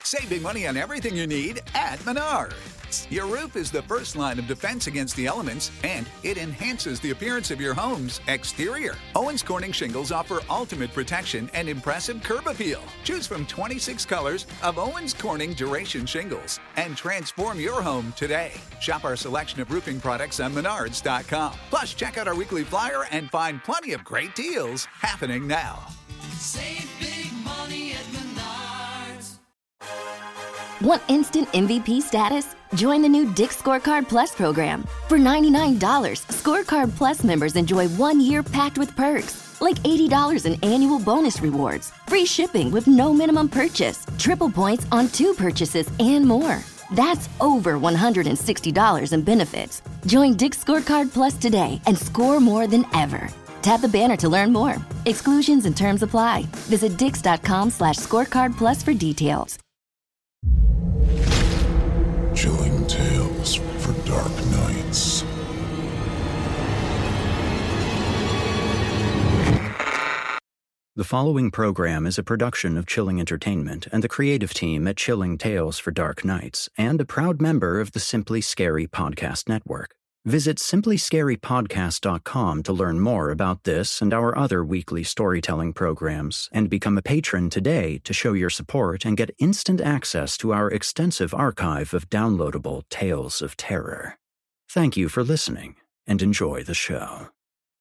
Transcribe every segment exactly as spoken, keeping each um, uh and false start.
Save big money on everything you need at Menards. Your roof is the first line of defense against the elements, and it enhances the appearance of your home's exterior. Owens Corning shingles offer ultimate protection and impressive curb appeal. Choose from twenty-six colors of Owens Corning Duration shingles and transform your home today. Shop our selection of roofing products on Menards dot com. Plus, check out our weekly flyer and find plenty of great deals happening now. Save big money at Menards. Want instant M V P status? Join the new Dick's Scorecard Plus program. For ninety-nine dollars, Scorecard Plus members enjoy one year packed with perks, like eighty dollars in annual bonus rewards, free shipping with no minimum purchase, triple points on two purchases, and more. That's over one hundred sixty dollars in benefits. Join Dick's Scorecard Plus today and score more than ever. Tap the banner to learn more. Exclusions and terms apply. Visit dix.com slash scorecard plus for details. Chilling tales for dark nights. The following program is a production of Chilling Entertainment and the creative team at Chilling Tales for Dark Nights, and a proud member of the Simply Scary Podcast Network. Visit simply scary podcast dot com to learn more about this and our other weekly storytelling programs, and become a patron today to show your support and get instant access to our extensive archive of downloadable tales of terror. Thank you for listening, and enjoy the show.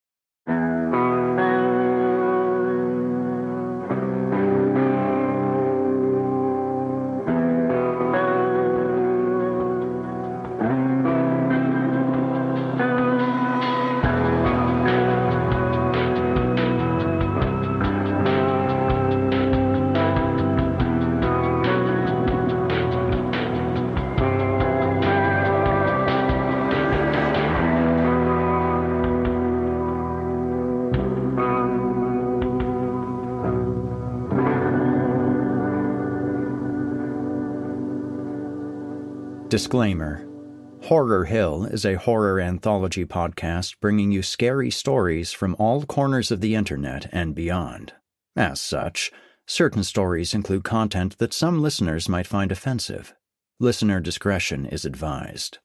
Disclaimer. Horror Hill is a horror anthology podcast bringing you scary stories from all corners of the internet and beyond. As such, certain stories include content that some listeners might find offensive. Listener discretion is advised.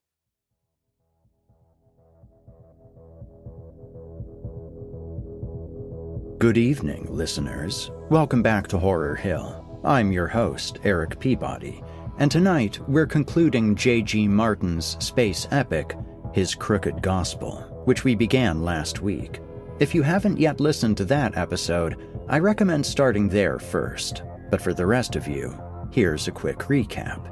Good evening, listeners. Welcome back to Horror Hill. I'm your host, Eric Peabody. And tonight, we're concluding J G Martin's space epic, His Crooked Gospel, which we began last week. If you haven't yet listened to that episode, I recommend starting there first. But for the rest of you, here's a quick recap.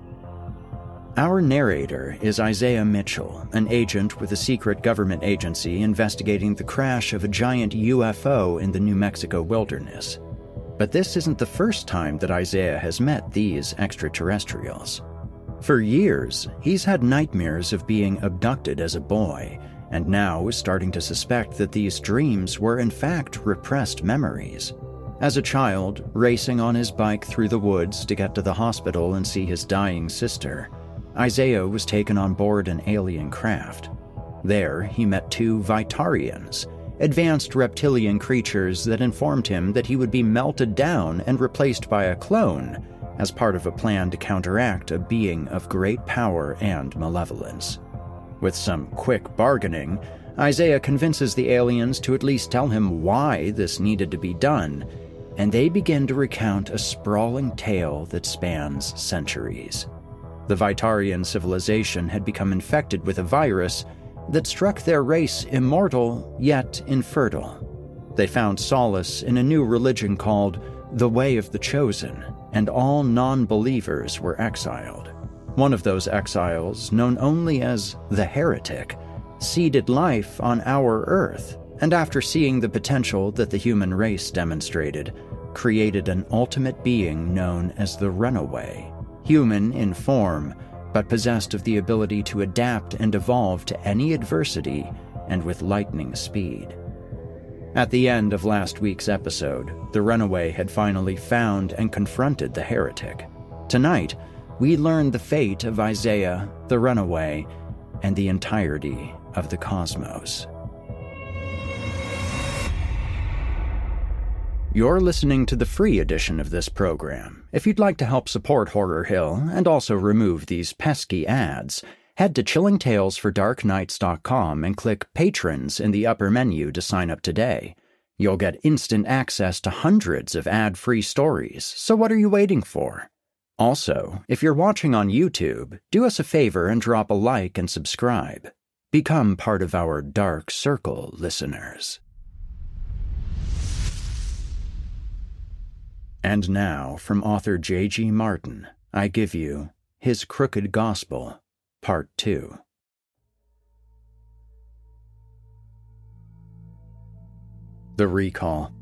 Our narrator is Isaiah Mitchell, an agent with a secret government agency investigating the crash of a giant U F O in the New Mexico wilderness. But this isn't the first time that Isaiah has met these extraterrestrials. For years, he's had nightmares of being abducted as a boy, and now is starting to suspect that these dreams were in fact repressed memories. As a child, racing on his bike through the woods to get to the hospital and see his dying sister, Isaiah was taken on board an alien craft. There, he met two Vitarians, advanced reptilian creatures that informed him that he would be melted down and replaced by a clone as part of a plan to counteract a being of great power and malevolence. With some quick bargaining, Isaiah convinces the aliens to at least tell him why this needed to be done, and they begin to recount a sprawling tale that spans centuries. The Vitarian civilization had become infected with a virus that struck their race immortal, yet infertile. They found solace in a new religion called the Way of the Chosen, and all non-believers were exiled. One of those exiles, known only as the Heretic, seeded life on our Earth, and after seeing the potential that the human race demonstrated, created an ultimate being known as the Runaway, human in form, but possessed of the ability to adapt and evolve to any adversity and with lightning speed. At the end of last week's episode, the Runaway had finally found and confronted the Heretic. Tonight, we learn the fate of Isaiah, the Runaway, and the entirety of the cosmos. You're listening to the free edition of this program. If you'd like to help support Horror Hill and also remove these pesky ads, head to chilling tales for dark nights dot com and click Patrons in the upper menu to sign up today. You'll get instant access to hundreds of ad-free stories, so what are you waiting for? Also, if you're watching on YouTube, do us a favor and drop a like and subscribe. Become part of our Dark Circle listeners. And now, from author J G Martin, I give you His Crooked Gospel, Part two. The Recall.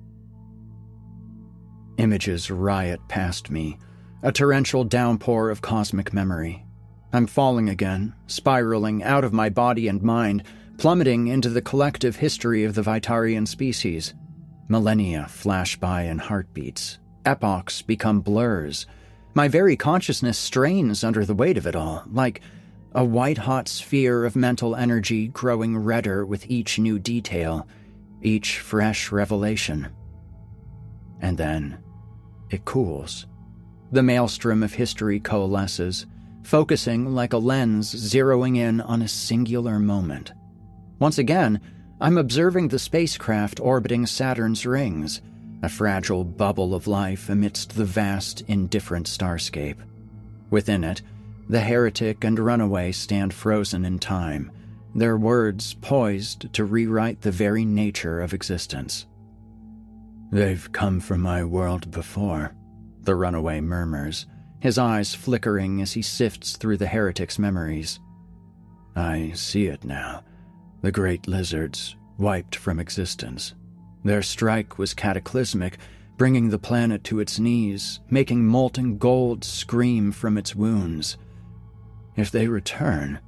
Images riot past me, a torrential downpour of cosmic memory. I'm falling again, spiraling out of my body and mind, plummeting into the collective history of the Vitarian species. Millennia flash by in heartbeats. Epochs become blurs. My very consciousness strains under the weight of it all, like a white-hot sphere of mental energy growing redder with each new detail, each fresh revelation. And then it cools. The maelstrom of history coalesces, focusing like a lens zeroing in on a singular moment. Once again, I'm observing the spacecraft orbiting Saturn's rings, a fragile bubble of life amidst the vast, indifferent starscape. Within it, the heretic and runaway stand frozen in time, their words poised to rewrite the very nature of existence. "They've come from my world before," the runaway murmurs, his eyes flickering as he sifts through the heretic's memories. "I see it now. The great lizards, wiped from existence. Their strike was cataclysmic, bringing the planet to its knees, making molten gold scream from its wounds. If they return..."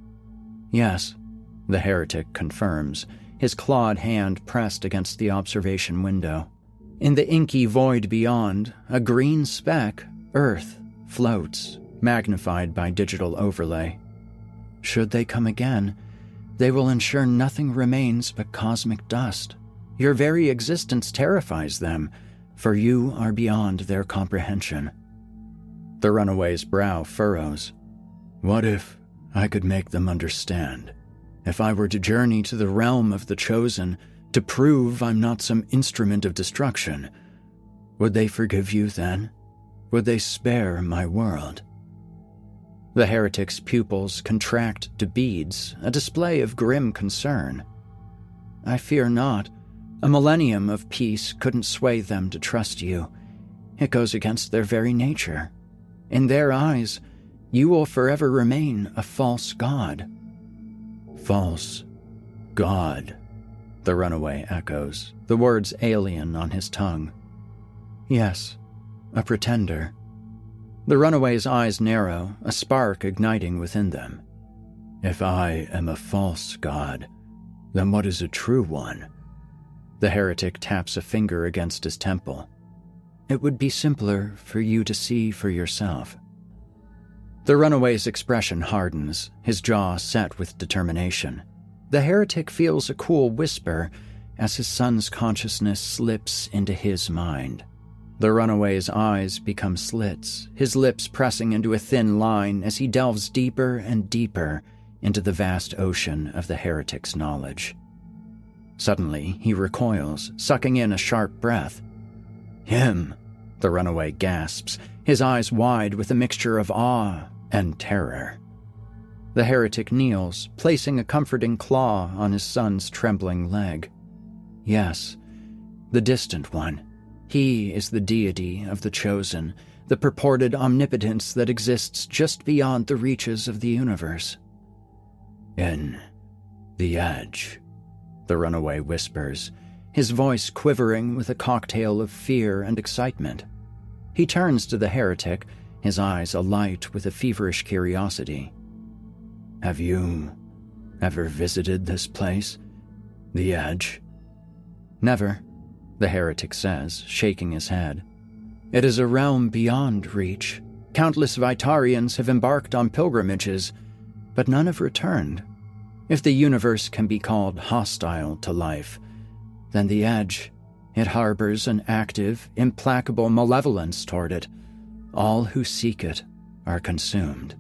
"Yes," the heretic confirms, his clawed hand pressed against the observation window. In the inky void beyond, a green speck, Earth, floats, magnified by digital overlay. "Should they come again, they will ensure nothing remains but cosmic dust. Your very existence terrifies them, for you are beyond their comprehension." The runaway's brow furrows. "What if I could make them understand? If I were to journey to the realm of the chosen, to prove I'm not some instrument of destruction, would they forgive you then? Would they spare my world?" The heretic's pupils contract to beads, a display of grim concern. "I fear not. A millennium of peace couldn't sway them to trust you. It goes against their very nature. In their eyes, you will forever remain a false god." "False god," the runaway echoes, the words alien on his tongue. "Yes, a pretender." The runaway's eyes narrow, a spark igniting within them. "If I am a false god, then what is a true one?" The heretic taps a finger against his temple. "It would be simpler for you to see for yourself." The runaway's expression hardens, his jaw set with determination. The heretic feels a cool whisper as his son's consciousness slips into his mind. The runaway's eyes become slits, his lips pressing into a thin line as he delves deeper and deeper into the vast ocean of the heretic's knowledge. Suddenly, he recoils, sucking in a sharp breath. "Him," the runaway gasps, his eyes wide with a mixture of awe and terror. The heretic kneels, placing a comforting claw on his son's trembling leg. "Yes, the distant one. He is the deity of the chosen, the purported omnipotence that exists just beyond the reaches of the universe." "In the edge," the runaway whispers, his voice quivering with a cocktail of fear and excitement. He turns to the heretic, his eyes alight with a feverish curiosity. "Have you ever visited this place? The Edge?" "Never," the heretic says, shaking his head. "It is a realm beyond reach. Countless Vitarians have embarked on pilgrimages, but none have returned. If the universe can be called hostile to life, then the Edge, It harbors an active, implacable malevolence toward it. All who seek it are consumed.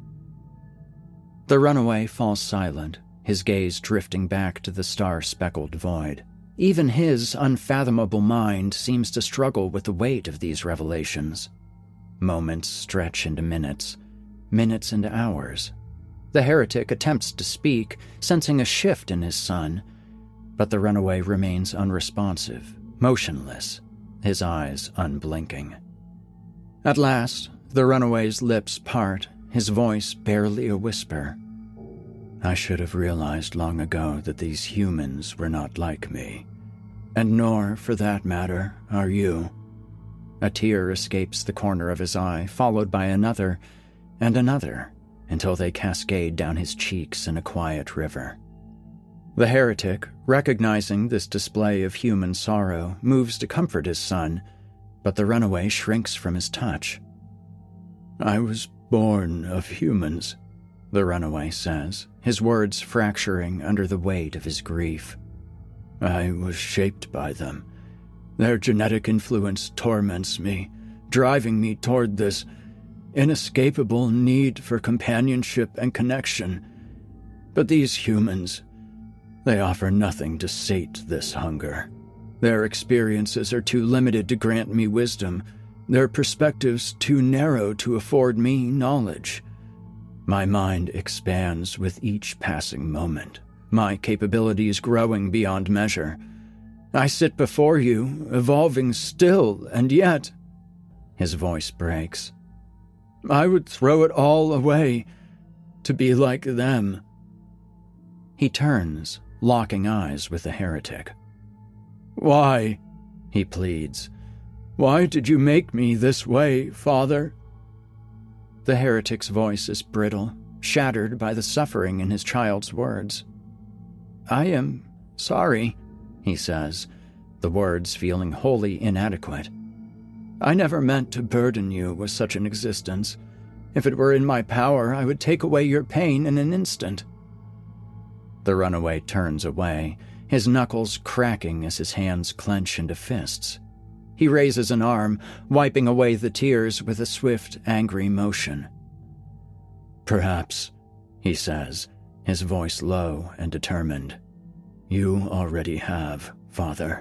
The runaway falls silent, his gaze drifting back to the star-speckled void. Even his unfathomable mind seems to struggle with the weight of these revelations. Moments stretch into minutes, minutes into hours. The heretic attempts to speak, sensing a shift in his son, but the runaway remains unresponsive, motionless, his eyes unblinking. At last, the runaway's lips part, his voice barely a whisper. I should have realized long ago that these humans were not like me. And nor, for that matter, are you. A tear escapes the corner of his eye, followed by another and another, until they cascade down his cheeks in a quiet river. The heretic, recognizing this display of human sorrow, moves to comfort his son, but the runaway shrinks from his touch. I was born of humans, the runaway says, his words fracturing under the weight of his grief. I was shaped by them. Their genetic influence torments me, driving me toward this inescapable need for companionship and connection. But these humans, they offer nothing to sate this hunger. Their experiences are too limited to grant me wisdom, their perspectives too narrow to afford me knowledge. My mind expands with each passing moment, my capabilities growing beyond measure. I sit before you, evolving still, and yet... His voice breaks. I would throw it all away to be like them. He turns, locking eyes with the heretic. Why? He pleads. Why did you make me this way, Father? The heretic's voice is brittle, shattered by the suffering in his child's words. I am sorry, he says, the words feeling wholly inadequate. I never meant to burden you with such an existence. If it were in my power, I would take away your pain in an instant. The runaway turns away, his knuckles cracking as his hands clench into fists. He raises an arm, wiping away the tears with a swift, angry motion. Perhaps, he says, his voice low and determined. You already have, Father.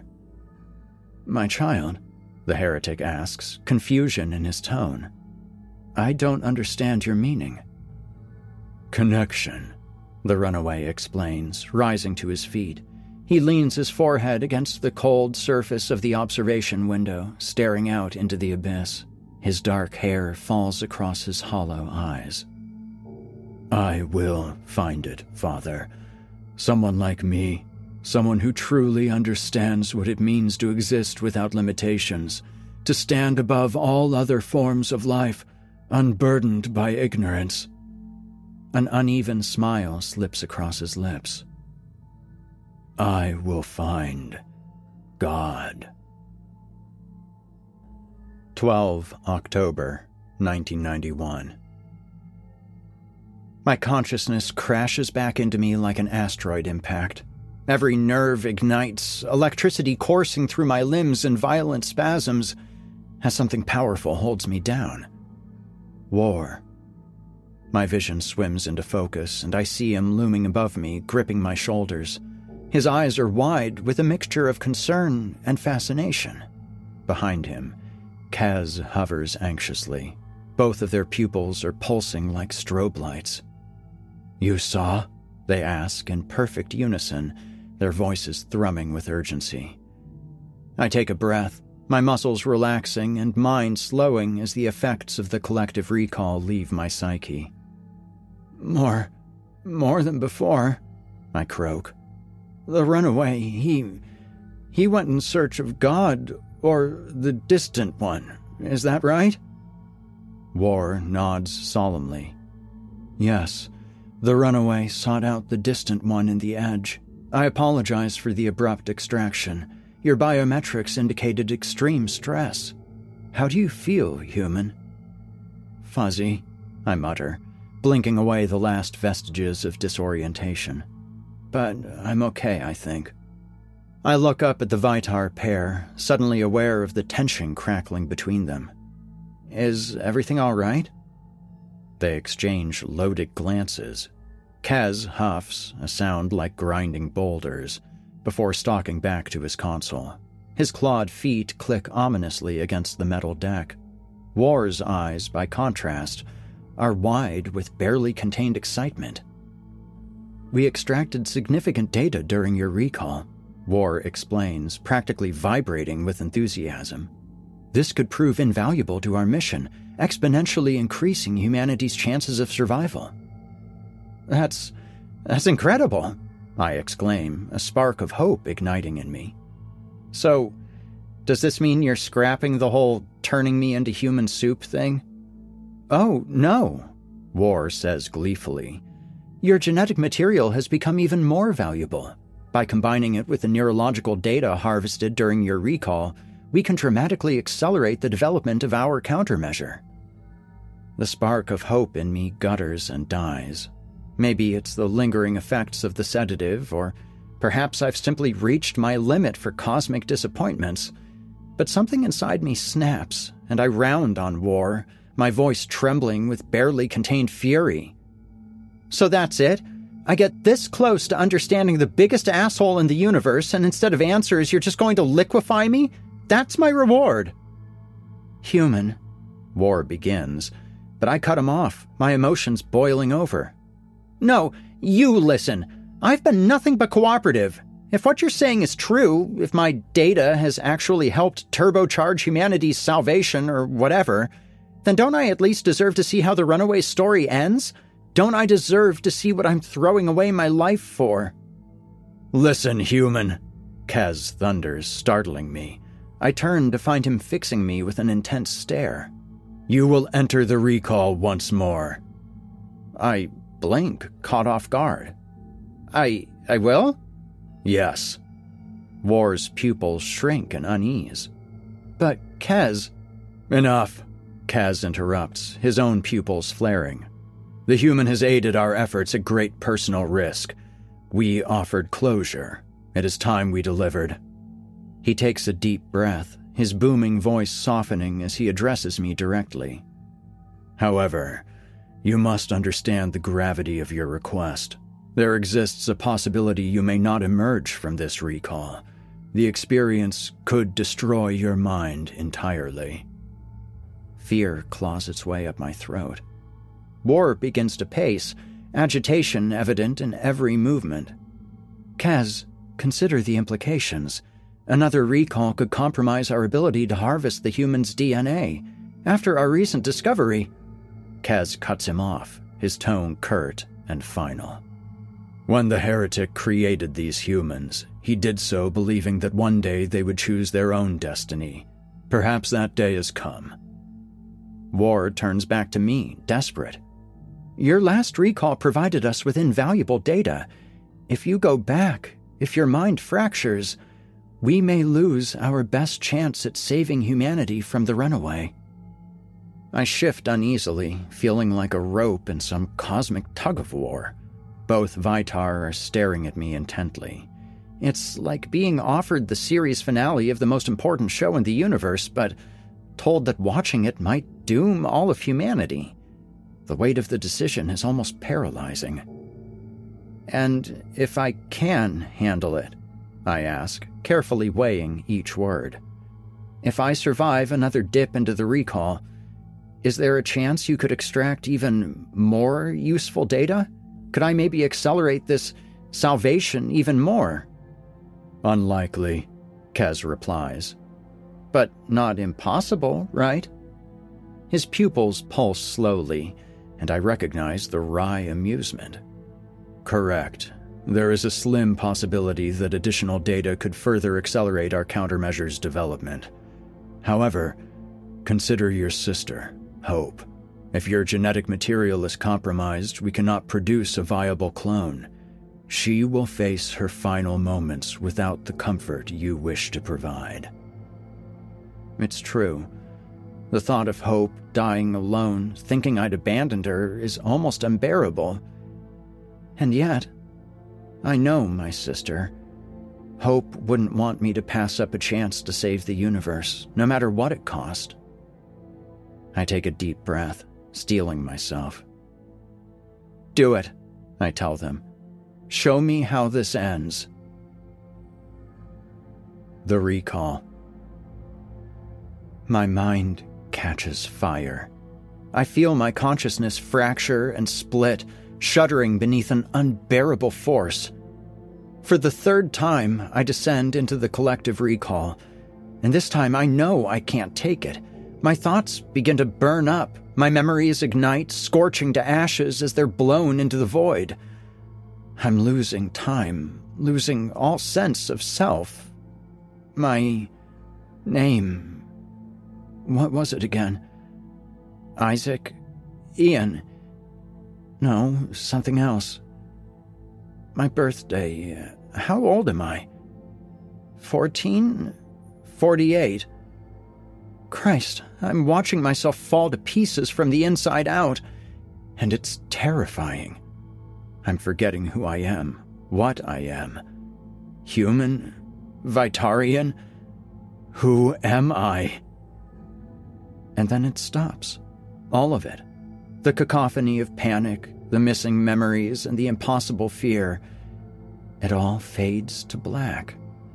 My child, the heretic asks, confusion in his tone. I don't understand your meaning. Connection, the runaway explains, rising to his feet. He leans his forehead against the cold surface of the observation window, staring out into the abyss. His dark hair falls across his hollow eyes. I will find it, Father. Someone like me, someone who truly understands what it means to exist without limitations, to stand above all other forms of life, unburdened by ignorance. An uneven smile slips across his lips. I will find God. the twelfth of October, nineteen ninety-one. My consciousness crashes back into me like an asteroid impact. Every nerve ignites, electricity coursing through my limbs in violent spasms, as something powerful holds me down. War. My vision swims into focus, and I see him looming above me, gripping my shoulders. His eyes are wide with a mixture of concern and fascination. Behind him, Kaz hovers anxiously. Both of their pupils are pulsing like strobe lights. You saw? They ask in perfect unison, their voices thrumming with urgency. I take a breath, my muscles relaxing and mind slowing as the effects of the collective recall leave my psyche. More, more than before, I croak. The runaway, he... he went in search of God, or the distant one. Is that right? War nods solemnly. Yes, the runaway sought out the distant one in the edge. I apologize for the abrupt extraction. Your biometrics indicated extreme stress. How do you feel, human? Fuzzy, I mutter, blinking away the last vestiges of disorientation. But I'm okay, I think. I look up at the Vitar pair, suddenly aware of the tension crackling between them. Is everything all right? They exchange loaded glances. Kaz huffs, a sound like grinding boulders, before stalking back to his console. His clawed feet click ominously against the metal deck. War's eyes, by contrast, are wide with barely contained excitement. We extracted significant data during your recall, War explains, practically vibrating with enthusiasm. This could prove invaluable to our mission, exponentially increasing humanity's chances of survival. That's... that's incredible, I exclaim, a spark of hope igniting in me. So, does this mean you're scrapping the whole turning me into human soup thing? Oh, no, War says gleefully. Your genetic material has become even more valuable. By combining it with the neurological data harvested during your recall, we can dramatically accelerate the development of our countermeasure. The spark of hope in me gutters and dies. Maybe it's the lingering effects of the sedative, or perhaps I've simply reached my limit for cosmic disappointments. But something inside me snaps, and I round on War, my voice trembling with barely contained fury. So that's it? I get this close to understanding the biggest asshole in the universe, and instead of answers, you're just going to liquefy me? That's my reward. Human, War begins, but I cut him off, my emotions boiling over. No, you listen. I've been nothing but cooperative. If what you're saying is true, if my data has actually helped turbocharge humanity's salvation or whatever, then don't I at least deserve to see how the runaway story ends? Don't I deserve to see what I'm throwing away my life for? Listen, human, Kaz thunders, startling me. I turn to find him fixing me with an intense stare. You will enter the recall once more. I blink, caught off guard. I... I will? Yes. War's pupils shrink in unease. But, Kaz... Enough, Kaz interrupts, his own pupils flaring. The human has aided our efforts at great personal risk. We offered closure. It is time we delivered. He takes a deep breath, his booming voice softening as he addresses me directly. However, you must understand the gravity of your request. There exists a possibility you may not emerge from this recall. The experience could destroy your mind entirely. Fear claws its way up my throat. War begins to pace, agitation evident in every movement. Kaz, consider the implications. Another recall could compromise our ability to harvest the human's D N A. After our recent discovery... Kaz cuts him off, his tone curt and final. When the heretic created these humans, he did so believing that one day they would choose their own destiny. Perhaps that day has come. War turns back to me, desperate. Your last recall provided us with invaluable data. If you go back, if your mind fractures, we may lose our best chance at saving humanity from the runaway. I shift uneasily, feeling like a rope in some cosmic tug-of-war. Both Vitar are staring at me intently. It's like being offered the series finale of the most important show in the universe, but told that watching it might doom all of humanity. The weight of the decision is almost paralyzing. And if I can handle it, I ask, carefully weighing each word. If I survive another dip into the recall, is there a chance you could extract even more useful data? Could I maybe accelerate this salvation even more? Unlikely, Kaz replies. But not impossible, right? His pupils pulse slowly, and I recognize the wry amusement. Correct. There is a slim possibility that additional data could further accelerate our countermeasures development. However, consider your sister, Hope. If your genetic material is compromised, we cannot produce a viable clone. She will face her final moments without the comfort you wish to provide. It's true. The thought of Hope dying alone, thinking I'd abandoned her, is almost unbearable. And yet, I know my sister. Hope wouldn't want me to pass up a chance to save the universe, no matter what it cost. I take a deep breath, steeling myself. Do it, I tell them. Show me how this ends. The recall. My mind catches fire. I feel my consciousness fracture and split, shuddering beneath an unbearable force. For the third time, I descend into the collective recall, and this time I know I can't take it. My thoughts begin to burn up, my memories ignite, scorching to ashes as they're blown into the void. I'm losing time, losing all sense of self. My name... What was it again? Isaac? Ian? No, something else. My birthday... How old am I? Fourteen? Forty-eight. Christ, I'm watching myself fall to pieces from the inside out, and it's terrifying. I'm forgetting who I am, what I am. Human? Vitarian? Who am I? And then it stops. All of it. The cacophony of panic, the missing memories, and the impossible fear. It all fades to black.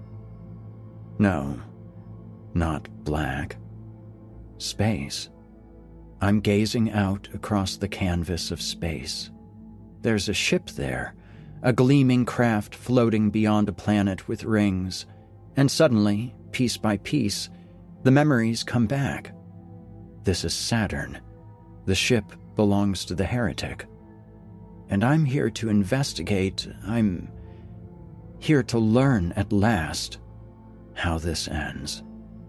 No, not black. Space. I'm gazing out across the canvas of space. There's a ship there, a gleaming craft floating beyond a planet with rings, and suddenly, piece by piece, the memories come back. This is Saturn. The ship belongs to the heretic. And I'm here to investigate, I'm here to learn at last how this ends.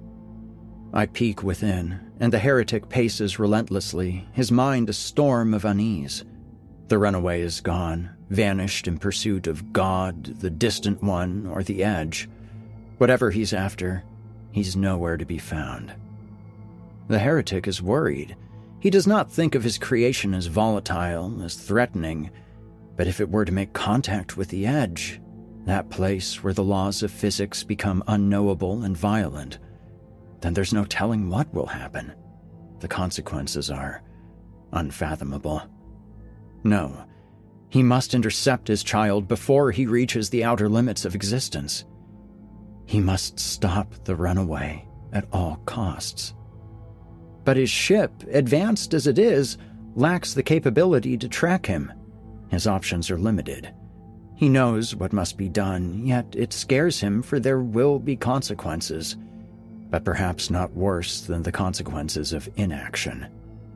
I peek within, and the heretic paces relentlessly, his mind a storm of unease. The runaway is gone, vanished in pursuit of God, the distant one, or the edge. Whatever he's after, he's nowhere to be found. The heretic is worried. He does not think of his creation as volatile, as threatening, but if it were to make contact with the edge, that place where the laws of physics become unknowable and violent, then there's no telling what will happen. The consequences are unfathomable. No, he must intercept his child before he reaches the outer limits of existence. He must stop the runaway at all costs. But his ship, advanced as it is, lacks the capability to track him. His options are limited. He knows what must be done, yet it scares him, for there will be consequences, but perhaps not worse than the consequences of inaction.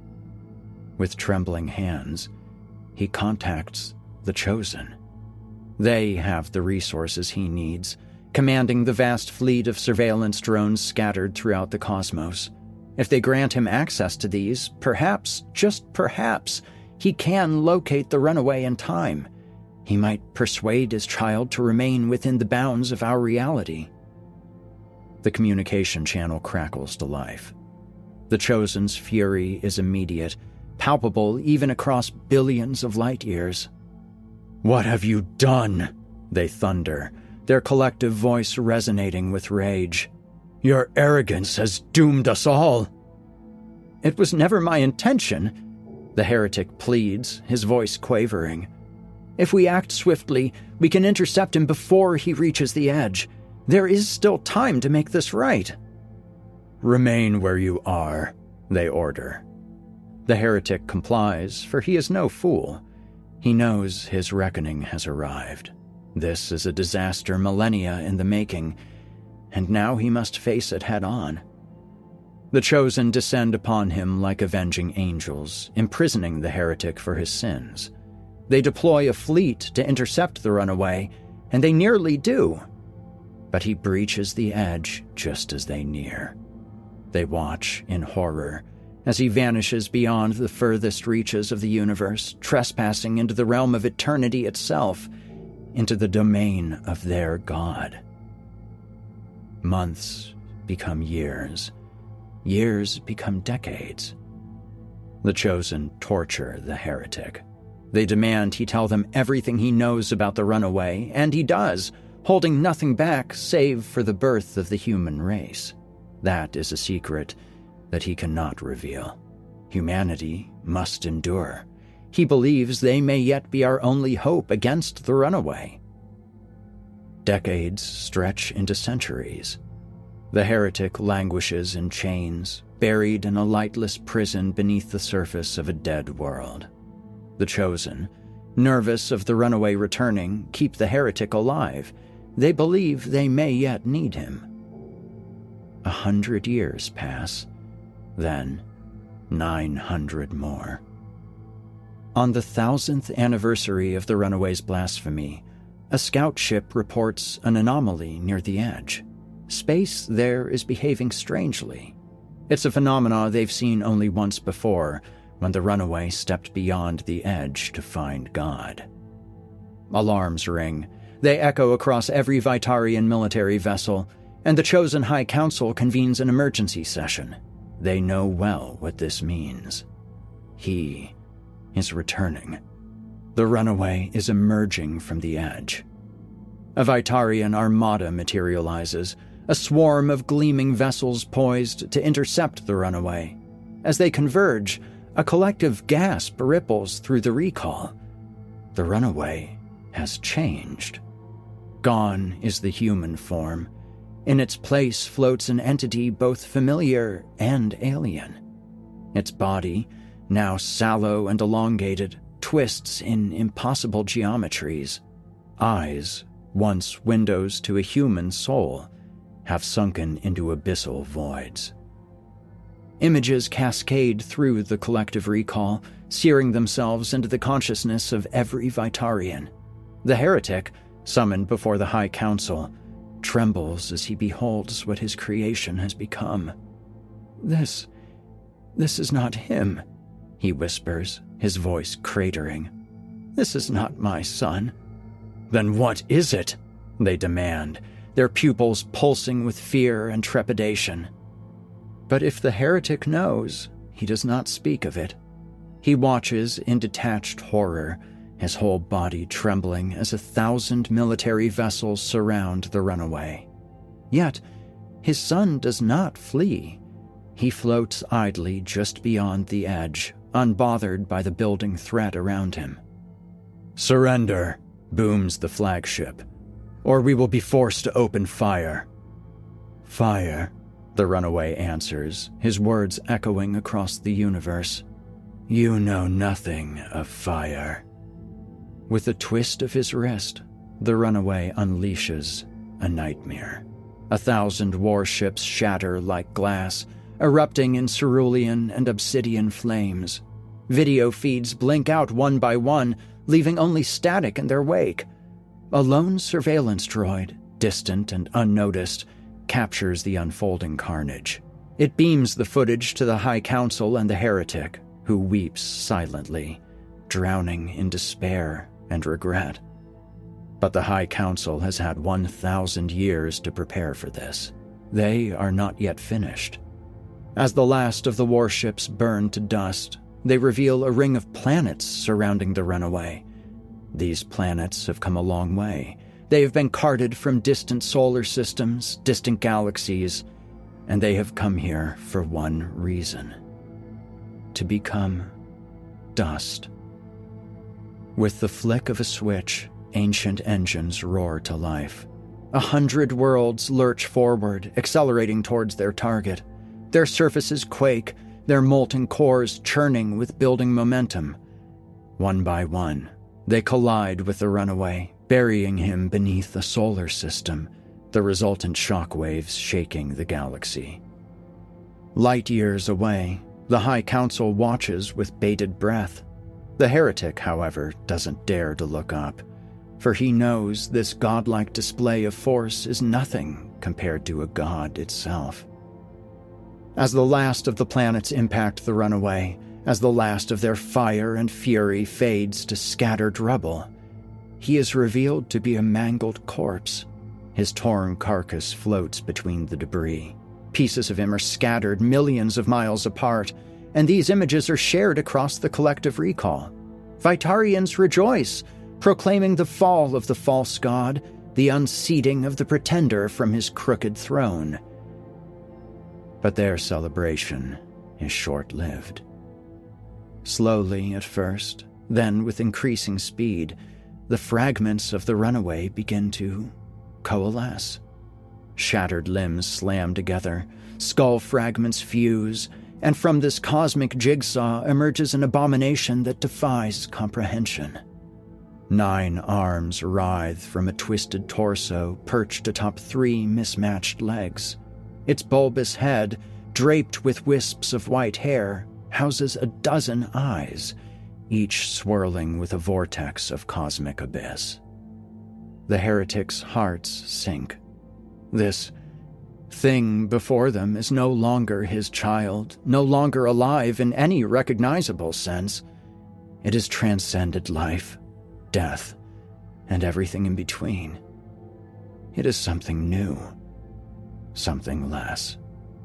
With trembling hands, he contacts the Chosen. They have the resources he needs, commanding the vast fleet of surveillance drones scattered throughout the cosmos. If they grant him access to these, perhaps, just perhaps, he can locate the runaway in time. He might persuade his child to remain within the bounds of our reality. The communication channel crackles to life. The Chosen's fury is immediate, palpable even across billions of light years. "What have you done?" they thunder, their collective voice resonating with rage. "Your arrogance has doomed us all." "It was never my intention," the heretic pleads, his voice quavering. "If we act swiftly, we can intercept him before he reaches the edge. There is still time to make this right." "Remain where you are," they order. The heretic complies, for he is no fool. He knows his reckoning has arrived. This is a disaster millennia in the making, and now he must face it head-on. The Chosen descend upon him like avenging angels, imprisoning the heretic for his sins. They deploy a fleet to intercept the runaway, and they nearly do. But he breaches the edge just as they near. They watch in horror as he vanishes beyond the furthest reaches of the universe, trespassing into the realm of eternity itself, into the domain of their God. Months become years. Years become decades. The Chosen torture the heretic. They demand he tell them everything he knows about the runaway, and he does, holding nothing back save for the birth of the human race. That is a secret that he cannot reveal. Humanity must endure. He believes they may yet be our only hope against the runaway. Decades stretch into centuries. The heretic languishes in chains, buried in a lightless prison beneath the surface of a dead world. The chosen, nervous of the runaway returning, keep the heretic alive. They believe they may yet need him. A hundred years pass, then nine hundred more. On the thousandth anniversary of the runaway's blasphemy, a scout ship reports an anomaly near the edge. Space there is behaving strangely. It's a phenomena they've seen only once before, when the runaway stepped beyond the edge to find God. Alarms ring. They echo across every Vitarian military vessel, and the chosen High Council convenes an emergency session. They know well what this means. He is returning. The runaway is emerging from the edge. A Vitarian armada materializes, a swarm of gleaming vessels poised to intercept the runaway. As they converge, a collective gasp ripples through the recall. The runaway has changed. Gone is the human form. In its place floats an entity both familiar and alien. Its body, now sallow and elongated, twists in impossible geometries. Eyes, once windows to a human soul, have sunken into abyssal voids. Images cascade through the collective recall, searing themselves into the consciousness of every Vitarian. The heretic, summoned before the High Council, trembles as he beholds what his creation has become. This, this is not him, he whispers, his voice cratering. This is not my son. Then what is it? They demand, their pupils pulsing with fear and trepidation. But if the heretic knows, he does not speak of it. He watches in detached horror, his whole body trembling as a thousand military vessels surround the runaway. Yet, his son does not flee. He floats idly just beyond the edge, unbothered by the building threat around him. "Surrender," booms the flagship, "or we will be forced to open fire." "Fire," the runaway answers, his words echoing across the universe. "You know nothing of fire." With a twist of his wrist, the runaway unleashes a nightmare. A thousand warships shatter like glass, erupting in cerulean and obsidian flames. Video feeds blink out one by one, leaving only static in their wake. A lone surveillance droid, distant and unnoticed, captures the unfolding carnage. It beams the footage to the High Council and the heretic, who weeps silently, drowning in despair and regret. But the High Council has had one thousand years to prepare for this. They are not yet finished. As the last of the warships burn to dust, they reveal a ring of planets surrounding the runaway. These planets have come a long way. They have been carted from distant solar systems, distant galaxies, and they have come here for one reason: to become dust. With the flick of a switch, ancient engines roar to life. A hundred worlds lurch forward, accelerating towards their target. Their surfaces quake, their molten cores churning with building momentum. One by one, they collide with the runaway, burying him beneath a solar system, the resultant shockwaves shaking the galaxy. Light years away, the High Council watches with bated breath. The heretic, however, doesn't dare to look up, for he knows this godlike display of force is nothing compared to a god itself. As the last of the planets impact the runaway, as the last of their fire and fury fades to scattered rubble, he is revealed to be a mangled corpse. His torn carcass floats between the debris. Pieces of him are scattered millions of miles apart, and these images are shared across the collective recall. Vitarians rejoice, proclaiming the fall of the false god, the unseating of the pretender from his crooked throne. But their celebration is short-lived. Slowly at first, then with increasing speed, the fragments of the runaway begin to coalesce. Shattered limbs slam together, skull fragments fuse, and from this cosmic jigsaw emerges an abomination that defies comprehension. Nine arms writhe from a twisted torso perched atop three mismatched legs. Its bulbous head, draped with wisps of white hair, houses a dozen eyes, each swirling with a vortex of cosmic abyss. The heretic's hearts sink. This thing before them is no longer his child, no longer alive in any recognizable sense. It has transcended life, death, and everything in between. It is something new, something less.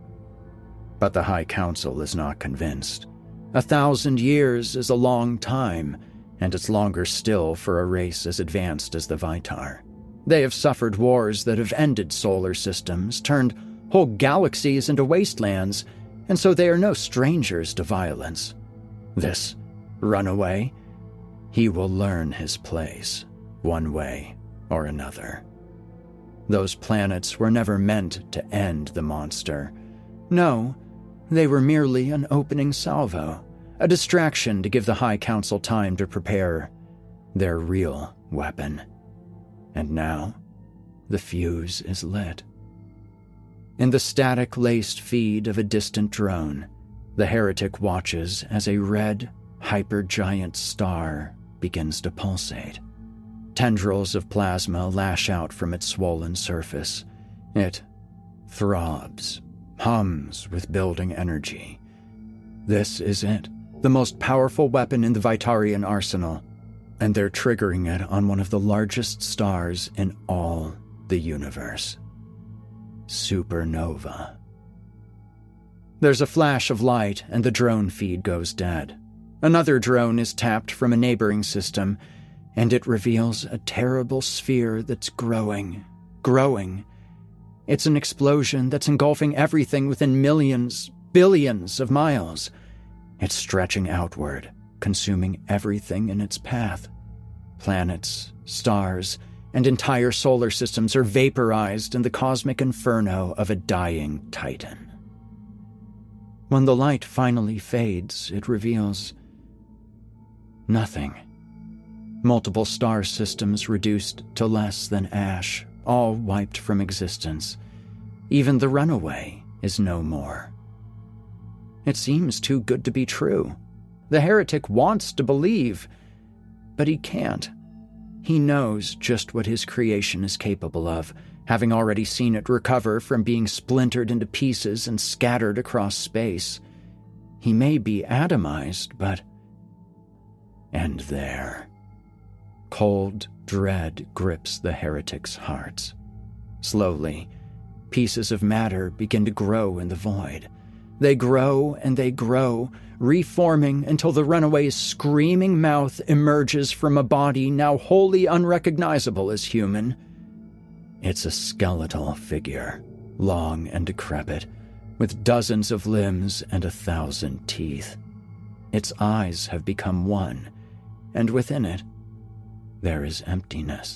But the High Council is not convinced. A thousand years is a long time, and it's longer still for a race as advanced as the Vitar. They have suffered wars that have ended solar systems, turned whole galaxies into wastelands, and so they are no strangers to violence. This runaway, he will learn his place, one way or another. Those planets were never meant to end the monster. No, they were merely an opening salvo, a distraction to give the High Council time to prepare their real weapon. And now, the fuse is lit. In the static-laced feed of a distant drone, the heretic watches as a red, hypergiant star begins to pulsate. Tendrils of plasma lash out from its swollen surface. It throbs, hums with building energy. This is it, the most powerful weapon in the Vitarian arsenal, and they're triggering it on one of the largest stars in all the universe. Supernova. There's a flash of light and the drone feed goes dead. Another drone is tapped from a neighboring system, and it reveals a terrible sphere that's growing, growing. It's an explosion that's engulfing everything within millions, billions of miles. It's stretching outward, consuming everything in its path. Planets, stars, and entire solar systems are vaporized in the cosmic inferno of a dying titan. When the light finally fades, it reveals nothing. Multiple star systems reduced to less than ash, all wiped from existence. Even the runaway is no more. It seems too good to be true. The heretic wants to believe, but he can't. He knows just what his creation is capable of, having already seen it recover from being splintered into pieces and scattered across space. He may be atomized, but... And there, cold dread grips the heretic's hearts. Slowly, pieces of matter begin to grow in the void. They grow and they grow, reforming until the runaway's screaming mouth emerges from a body now wholly unrecognizable as human. It's a skeletal figure, long and decrepit, with dozens of limbs and a thousand teeth. Its eyes have become one, and within it, there is emptiness.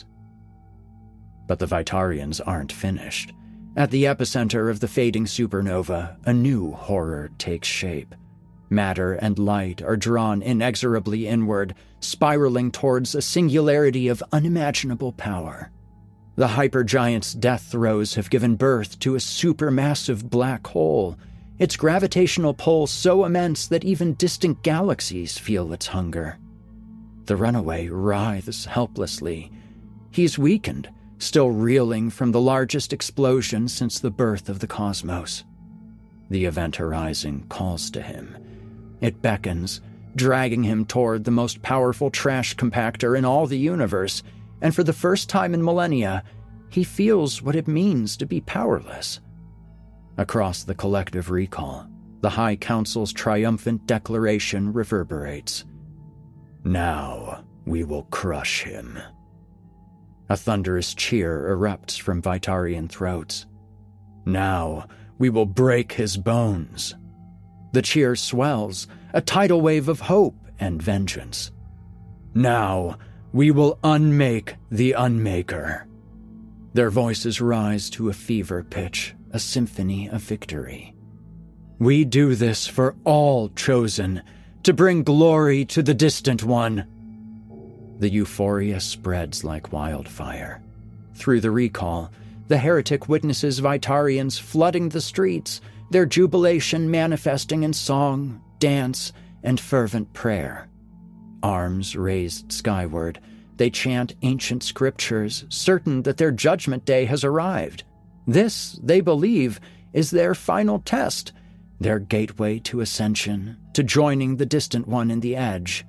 But the Vitarians aren't finished. At the epicenter of the fading supernova, a new horror takes shape. Matter and light are drawn inexorably inward, spiraling towards a singularity of unimaginable power. The hypergiant's death throes have given birth to a supermassive black hole, its gravitational pull so immense that even distant galaxies feel its hunger. The runaway writhes helplessly. He's weakened, still reeling from the largest explosion since the birth of the cosmos. The event horizon calls to him. It beckons, dragging him toward the most powerful trash compactor in all the universe, and for the first time in millennia, he feels what it means to be powerless. Across the collective recall, the High Council's triumphant declaration reverberates. Now we will crush him. A thunderous cheer erupts from Vitarian throats. Now we will break his bones. The cheer swells, a tidal wave of hope and vengeance. Now we will unmake the Unmaker. Their voices rise to a fever pitch, a symphony of victory. We do this for all chosen, to bring glory to the distant one. The euphoria spreads like wildfire. Through the recall, the heretic witnesses Vitarians flooding the streets, their jubilation manifesting in song, dance, and fervent prayer. Arms raised skyward, they chant ancient scriptures, certain that their judgment day has arrived. This, they believe, is their final test, their gateway to ascension, to joining the distant one in the edge.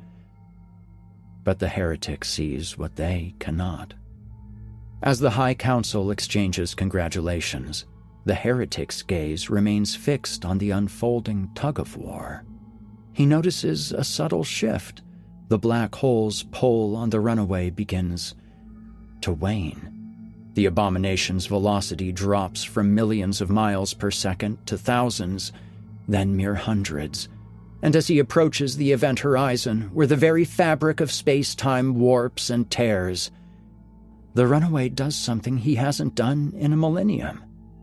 But the heretic sees what they cannot. As the High Council exchanges congratulations, the heretic's gaze remains fixed on the unfolding tug-of-war. He notices a subtle shift. The black hole's pull on the runaway begins to wane. The abomination's velocity drops from millions of miles per second to thousands, then mere hundreds. And as he approaches the event horizon, where the very fabric of space-time warps and tears, the runaway does something he hasn't done in a millennium.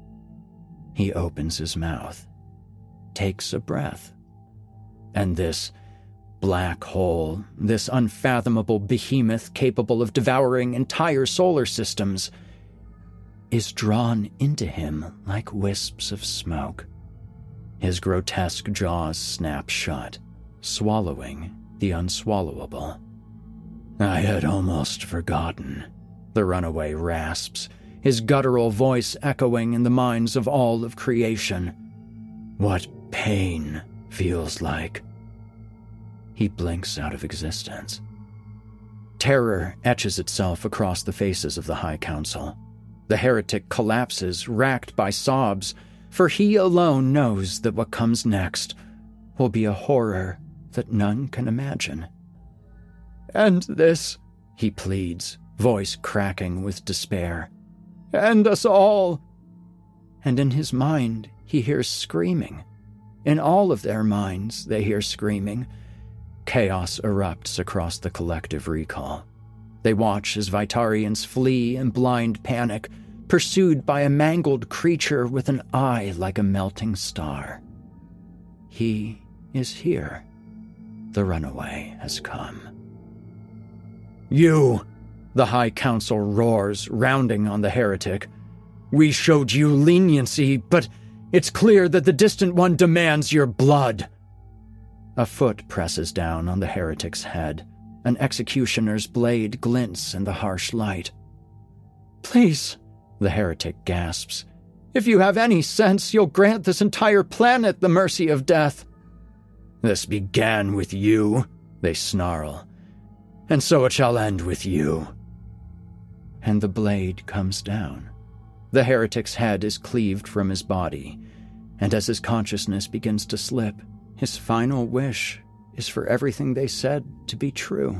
He opens his mouth, takes a breath, and this black hole, this unfathomable behemoth capable of devouring entire solar systems, is drawn into him like wisps of smoke. His grotesque jaws snap shut, swallowing the unswallowable. I had almost forgotten, the runaway rasps, his guttural voice echoing in the minds of all of creation. What pain feels like. He blinks out of existence. Terror etches itself across the faces of the High Council. The heretic collapses, racked by sobs, for he alone knows that what comes next will be a horror that none can imagine. End this, he pleads, voice cracking with despair. End us all! And in his mind, he hears screaming. In all of their minds, they hear screaming. Chaos erupts across the collective recall. They watch as Vitarians flee in blind panic, pursued by a mangled creature with an eye like a melting star. He is here. The runaway has come. You, the High Council roars, rounding on the heretic. We showed you leniency, but it's clear that the distant one demands your blood. A foot presses down on the heretic's head. An executioner's blade glints in the harsh light. Please, the heretic gasps. If you have any sense, you'll grant this entire planet the mercy of death. This began with you, they snarl, and so it shall end with you. And the blade comes down. The heretic's head is cleaved from his body, and as his consciousness begins to slip, his final wish is for everything they said to be true.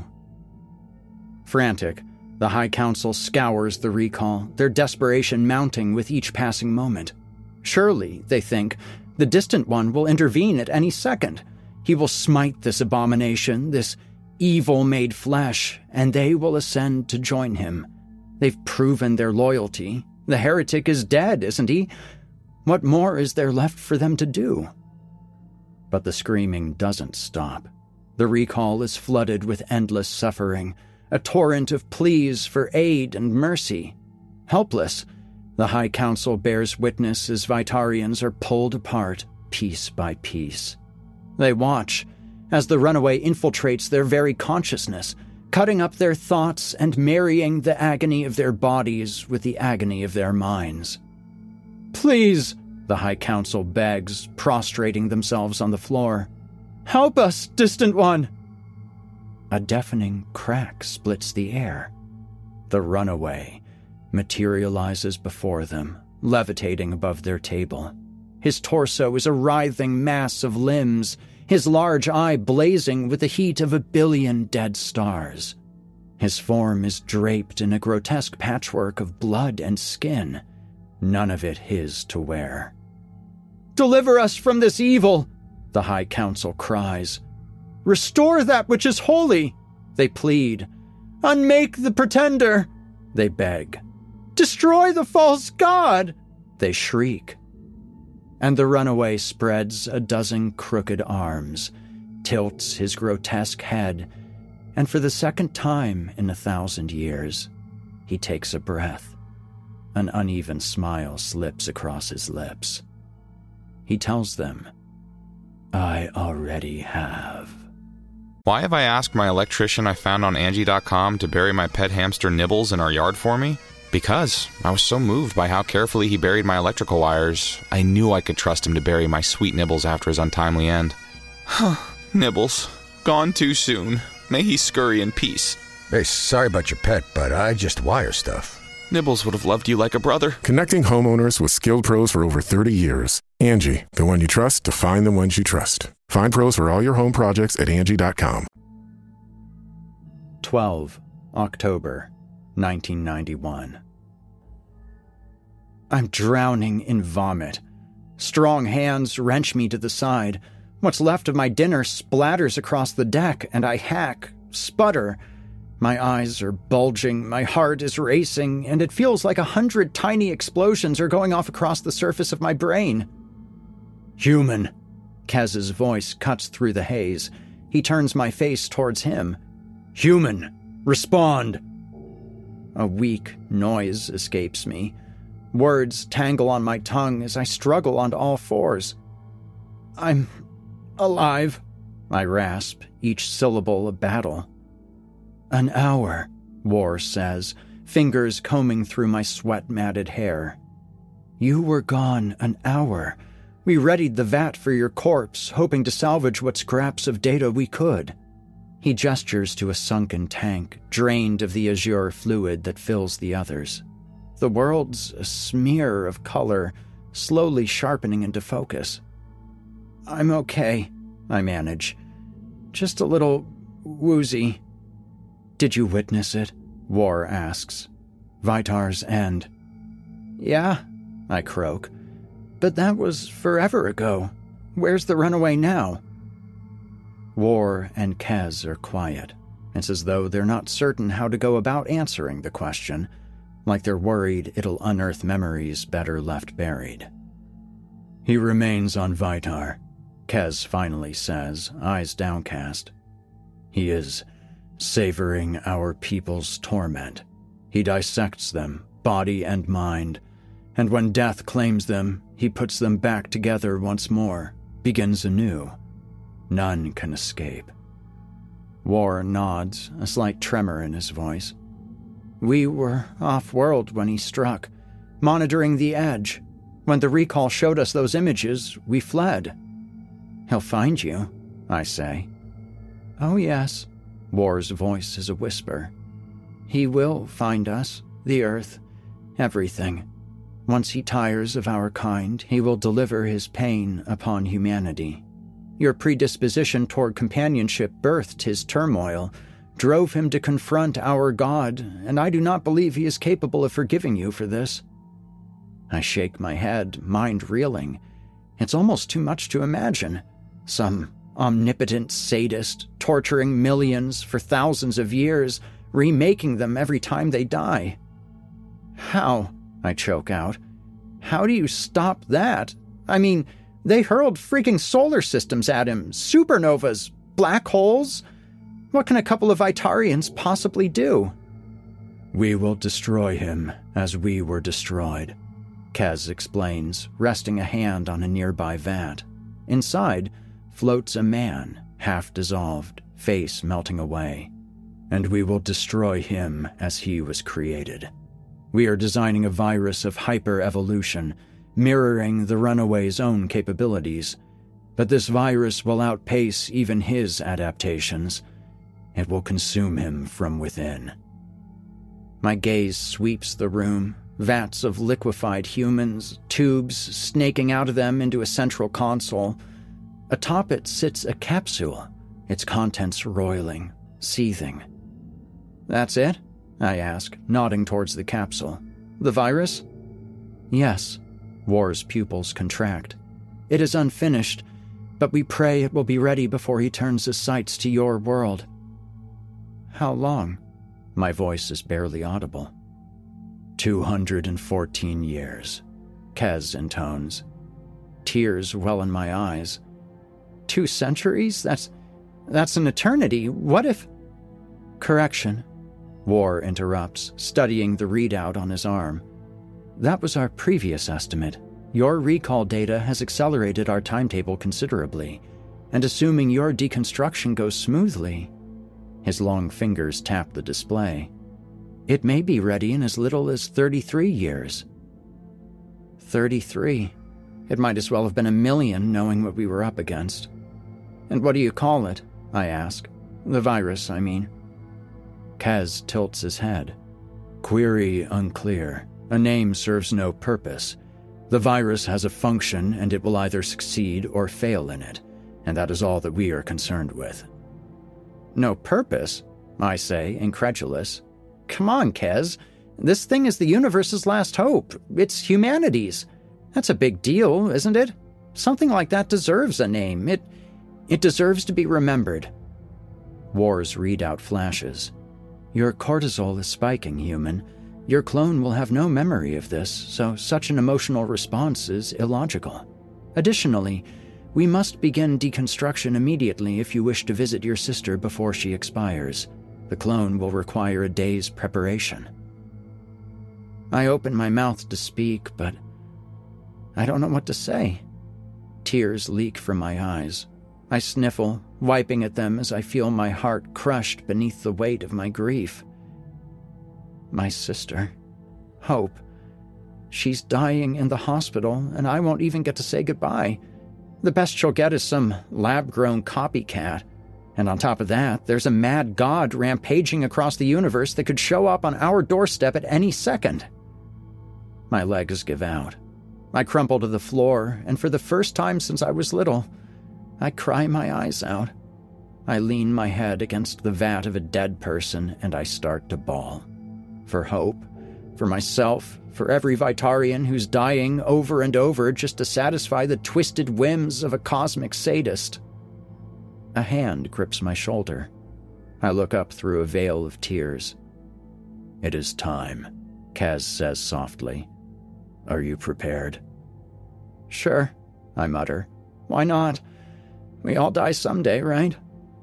Frantic, the High Council scours the recall, their desperation mounting with each passing moment. Surely, they think, the distant one will intervene at any second. He will smite this abomination, this evil made flesh, and they will ascend to join him. They've proven their loyalty. The heretic is dead, isn't he? What more is there left for them to do? But the screaming doesn't stop. The recall is flooded with endless suffering, a torrent of pleas for aid and mercy. Helpless, the High Council bears witness as Vitarians are pulled apart, piece by piece. They watch as the runaway infiltrates their very consciousness, cutting up their thoughts and marrying the agony of their bodies with the agony of their minds. Please, the High Council begs, prostrating themselves on the floor. Help us, distant one! A deafening crack splits the air. The runaway materializes before them, levitating above their table. His torso is a writhing mass of limbs, his large eye blazing with the heat of a billion dead stars. His form is draped in a grotesque patchwork of blood and skin, none of it his to wear. "Deliver us from this evil!" the High Council cries. "Restore that which is holy!" they plead. "Unmake the pretender!" they beg. "Destroy the false god!" they shriek. And the runaway spreads a dozen crooked arms, tilts his grotesque head, and for the second time in a thousand years, he takes a breath. An uneven smile slips across his lips. He tells them, "I already have." Why have I asked my electrician I found on Angie dot com to bury my pet hamster Nibbles in our yard for me? Because I was so moved by how carefully he buried my electrical wires, I knew I could trust him to bury my sweet Nibbles after his untimely end. Nibbles, gone too soon. May he scurry in peace. Hey, sorry about your pet, but I just wire stuff. Nibbles would have loved you like a brother. Connecting homeowners with skilled pros for over thirty years. Angie, the one you trust to find the ones you trust. Find pros for all your home projects at Angie dot com. twelve October nineteen ninety-one. I'm drowning in vomit. Strong hands wrench me to the side. What's left of my dinner splatters across the deck, and I hack, sputter. My eyes are bulging, my heart is racing, and it feels like a hundred tiny explosions are going off across the surface of my brain. "Human," Kez's voice cuts through the haze. He turns my face towards him. "Human, respond." A weak noise escapes me. Words tangle on my tongue as I struggle on all fours. "I'm alive," I rasp, each syllable a battle. "An hour," War says, fingers combing through my sweat-matted hair. "You were gone an hour. We readied the vat for your corpse, hoping to salvage what scraps of data we could." He gestures to a sunken tank, drained of the azure fluid that fills the others. The world's a smear of color, slowly sharpening into focus. "I'm okay," I manage. "Just a little woozy." "Did you witness it?" War asks. "Vitar's end." "Yeah," I croak. "But that was forever ago. Where's the runaway now?" War and Kez are quiet. It's as though they're not certain how to go about answering the question, like they're worried it'll unearth memories better left buried. "He remains on Vitar," Kez finally says, eyes downcast. "He is savoring our people's torment. He dissects them, body and mind, and when death claims them, he puts them back together once more, begins anew. None can escape." War nods, a slight tremor in his voice. "We were off-world when he struck, monitoring the edge. When the recall showed us those images, we fled." "He'll find you," I say. "Oh yes," War's voice is a whisper. "He will find us, the Earth, everything. Once he tires of our kind, he will deliver his pain upon humanity. Your predisposition toward companionship birthed his turmoil, drove him to confront our God, and I do not believe he is capable of forgiving you for this." I shake my head, mind reeling. It's almost too much to imagine. Some omnipotent sadist torturing millions for thousands of years, remaking them every time they die. "How?" I choke out. "How do you stop that? I mean, they hurled freaking solar systems at him, supernovas, black holes. What can a couple of Vitarians possibly do?" "We will destroy him as we were destroyed," Kez explains, resting a hand on a nearby vat. Inside floats a man, half dissolved, face melting away. "And we will destroy him as he was created. We are designing a virus of hyper-evolution, mirroring the runaway's own capabilities. But this virus will outpace even his adaptations. It will consume him from within." My gaze sweeps the room, vats of liquefied humans, tubes snaking out of them into a central console. Atop it sits a capsule, its contents roiling, seething. That's it? I ask, nodding towards the capsule. The virus? Yes. War's pupils contract. It is unfinished, but we pray it will be ready before he turns his sights to your world. How long? My voice is barely audible. Two hundred and fourteen years, Kez intones. Tears well in my eyes. Two centuries? That's... that's an eternity. What if... Correction. War interrupts, studying the readout on his arm. That was our previous estimate. Your recall data has accelerated our timetable considerably, and assuming your deconstruction goes smoothly... His long fingers tap the display. It may be ready in as little as thirty-three years. Thirty-three. It might as well have been a million, knowing what we were up against. And what do you call it? I ask. The virus, I mean. Kez tilts his head. Query unclear. A name serves no purpose. The virus has a function, and it will either succeed or fail in it, and that is all that we are concerned with. No purpose? I say, incredulous. Come on, Kez. This thing is the universe's last hope. It's humanity's. That's a big deal, isn't it? Something like that deserves a name. It, it deserves to be remembered. War's readout flashes. Your cortisol is spiking, human. Your clone will have no memory of this, so such an emotional response is illogical. Additionally, we must begin deconstruction immediately if you wish to visit your sister before she expires. The clone will require a day's preparation. I open my mouth to speak, but I don't know what to say. Tears leak from my eyes. I sniffle, wiping at them as I feel my heart crushed beneath the weight of my grief. My sister, Hope. She's dying in the hospital, and I won't even get to say goodbye. The best she'll get is some lab-grown copycat. And on top of that, there's a mad god rampaging across the universe that could show up on our doorstep at any second. My legs give out. I crumple to the floor, and for the first time since I was little, I cry my eyes out. I lean my head against the vat of a dead person, and I start to bawl. For Hope, for myself, for every Vitarian who's dying over and over just to satisfy the twisted whims of a cosmic sadist. A hand grips my shoulder. I look up through a veil of tears. It is time, Kez says softly. Are you prepared? Sure, I mutter. Why not? We all die someday, right?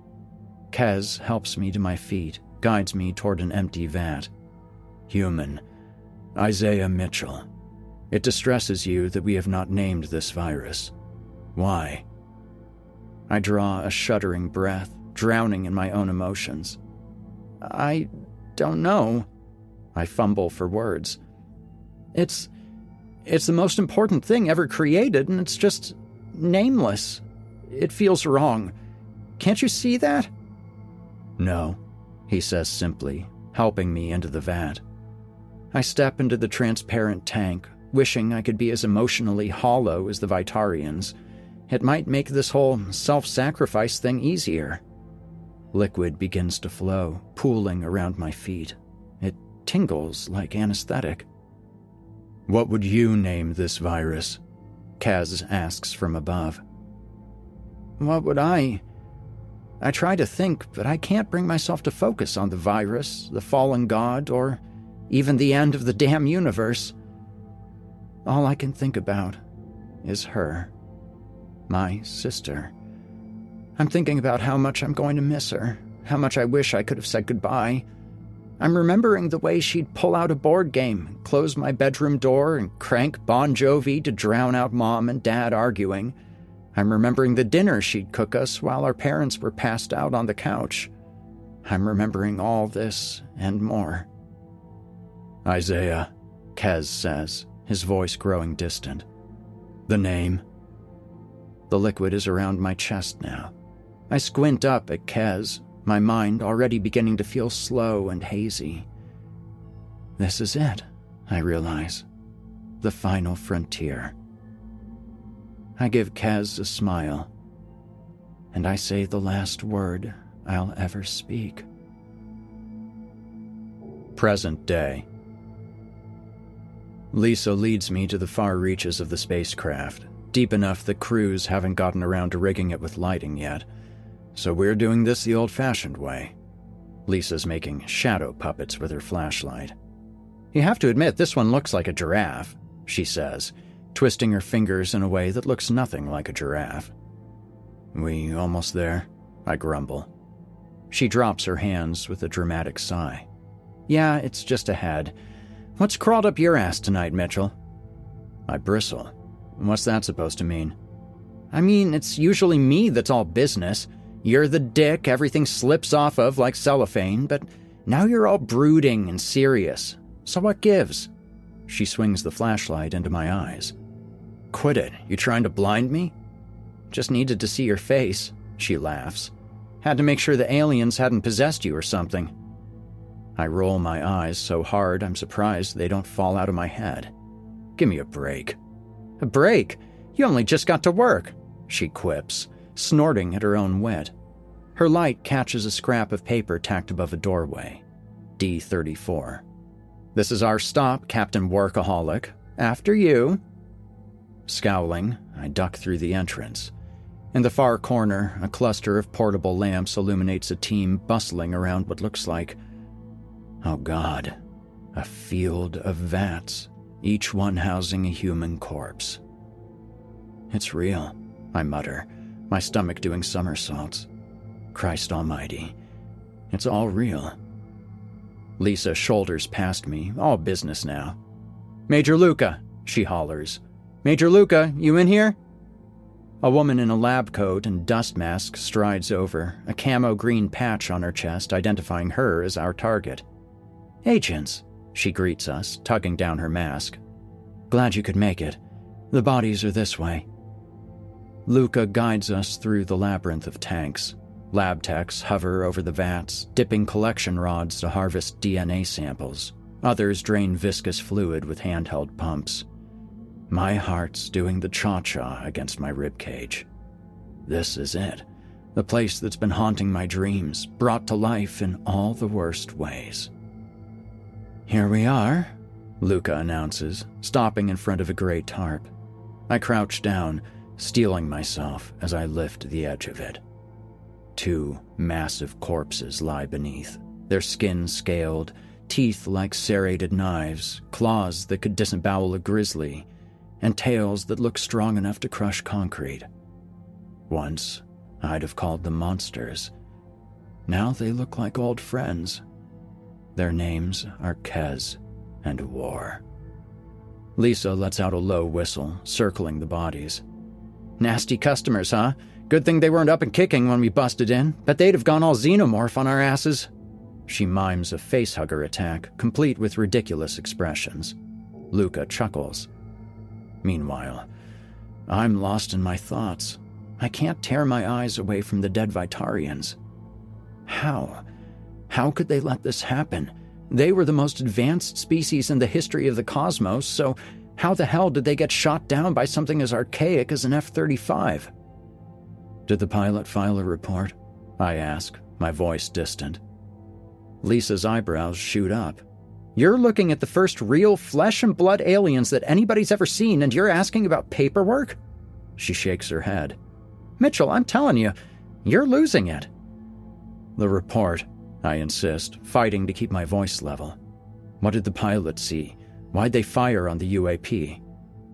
Kez helps me to my feet, guides me toward an empty vat. Human, Isaiah Mitchell. It distresses you that we have not named this virus. Why? I draw a shuddering breath, drowning in my own emotions. I don't know. I fumble for words. It's... it's the most important thing ever created, and it's just nameless. It feels wrong. Can't you see that? No, he says simply, helping me into the vat. I step into the transparent tank, wishing I could be as emotionally hollow as the Vitarians. It might make this whole self-sacrifice thing easier. Liquid begins to flow, pooling around my feet. It tingles like anesthetic. What would you name this virus? Kez asks from above. What would I? I try to think, but I can't bring myself to focus on the virus, the fallen god, or even the end of the damn universe. All I can think about is her. My sister. I'm thinking about how much I'm going to miss her, how much I wish I could have said goodbye. I'm remembering the way she'd pull out a board game, close my bedroom door, and crank Bon Jovi to drown out Mom and Dad arguing. I'm remembering the dinner she'd cook us while our parents were passed out on the couch. I'm remembering all this and more. Isaiah, Kez says, his voice growing distant. The name? The liquid is around my chest now. I squint up at Kez, my mind already beginning to feel slow and hazy. This is it, I realize. The final frontier. I give Kez a smile, and I say the last word I'll ever speak. Present day. Lisa leads me to the far reaches of the spacecraft, deep enough that crews haven't gotten around to rigging it with lighting yet. So we're doing this the old-fashioned way. Lisa's making shadow puppets with her flashlight. You have to admit, this one looks like a giraffe, she says, twisting her fingers in a way that looks nothing like a giraffe. We almost there? I grumble. She drops her hands with a dramatic sigh. Yeah, it's just ahead. What's crawled up your ass tonight, Mitchell? I bristle. What's that supposed to mean? I mean, it's usually me that's all business. You're the dick everything slips off of like cellophane, but now you're all brooding and serious. So what gives? She swings the flashlight into my eyes. Quit it. You trying to blind me? Just needed to see your face, she laughs. Had to make sure the aliens hadn't possessed you or something. I roll my eyes so hard I'm surprised they don't fall out of my head. Give me a break. A break? You only just got to work, she quips, snorting at her own wit. Her light catches a scrap of paper tacked above a doorway. D thirty-four. This is our stop, Captain Workaholic. After you. Scowling, I duck through the entrance. In the far corner, a cluster of portable lamps illuminates a team bustling around what looks like, oh God, a field of vats, each one housing a human corpse. It's real, I mutter, my stomach doing somersaults. Christ almighty, it's all real. Lisa shoulders past me, all business now. Major Luca, she hollers. Major Luca, you in here? A woman in a lab coat and dust mask strides over, a camo green patch on her chest identifying her as our target. Agents, she greets us, tugging down her mask. Glad you could make it. The bodies are this way. Luca guides us through the labyrinth of tanks. Lab techs hover over the vats, dipping collection rods to harvest D N A samples. Others drain viscous fluid with handheld pumps. My heart's doing the cha-cha against my ribcage. This is it. The place that's been haunting my dreams, brought to life in all the worst ways. Here we are, Luca announces, stopping in front of a gray tarp. I crouch down, steeling myself as I lift the edge of it. Two massive corpses lie beneath, their skin scaled, teeth like serrated knives, claws that could disembowel a grizzly, and tails that look strong enough to crush concrete. Once, I'd have called them monsters. Now they look like old friends. Their names are Kez and War. Lisa lets out a low whistle, circling the bodies. Nasty customers, huh? Good thing they weren't up and kicking when we busted in. Bet they'd have gone all xenomorph on our asses. She mimes a facehugger attack, complete with ridiculous expressions. Luca chuckles. Meanwhile, I'm lost in my thoughts. I can't tear my eyes away from the dead Vitarians. How? How could they let this happen? They were the most advanced species in the history of the cosmos, so how the hell did they get shot down by something as archaic as an F thirty-five? Did the pilot file a report? I ask, my voice distant. Lisa's eyebrows shoot up. You're looking at the first real flesh and blood aliens that anybody's ever seen, and you're asking about paperwork? She shakes her head. Mitchell, I'm telling you, you're losing it. The report, I insist, fighting to keep my voice level. What did the pilot see? Why'd they fire on the U A P?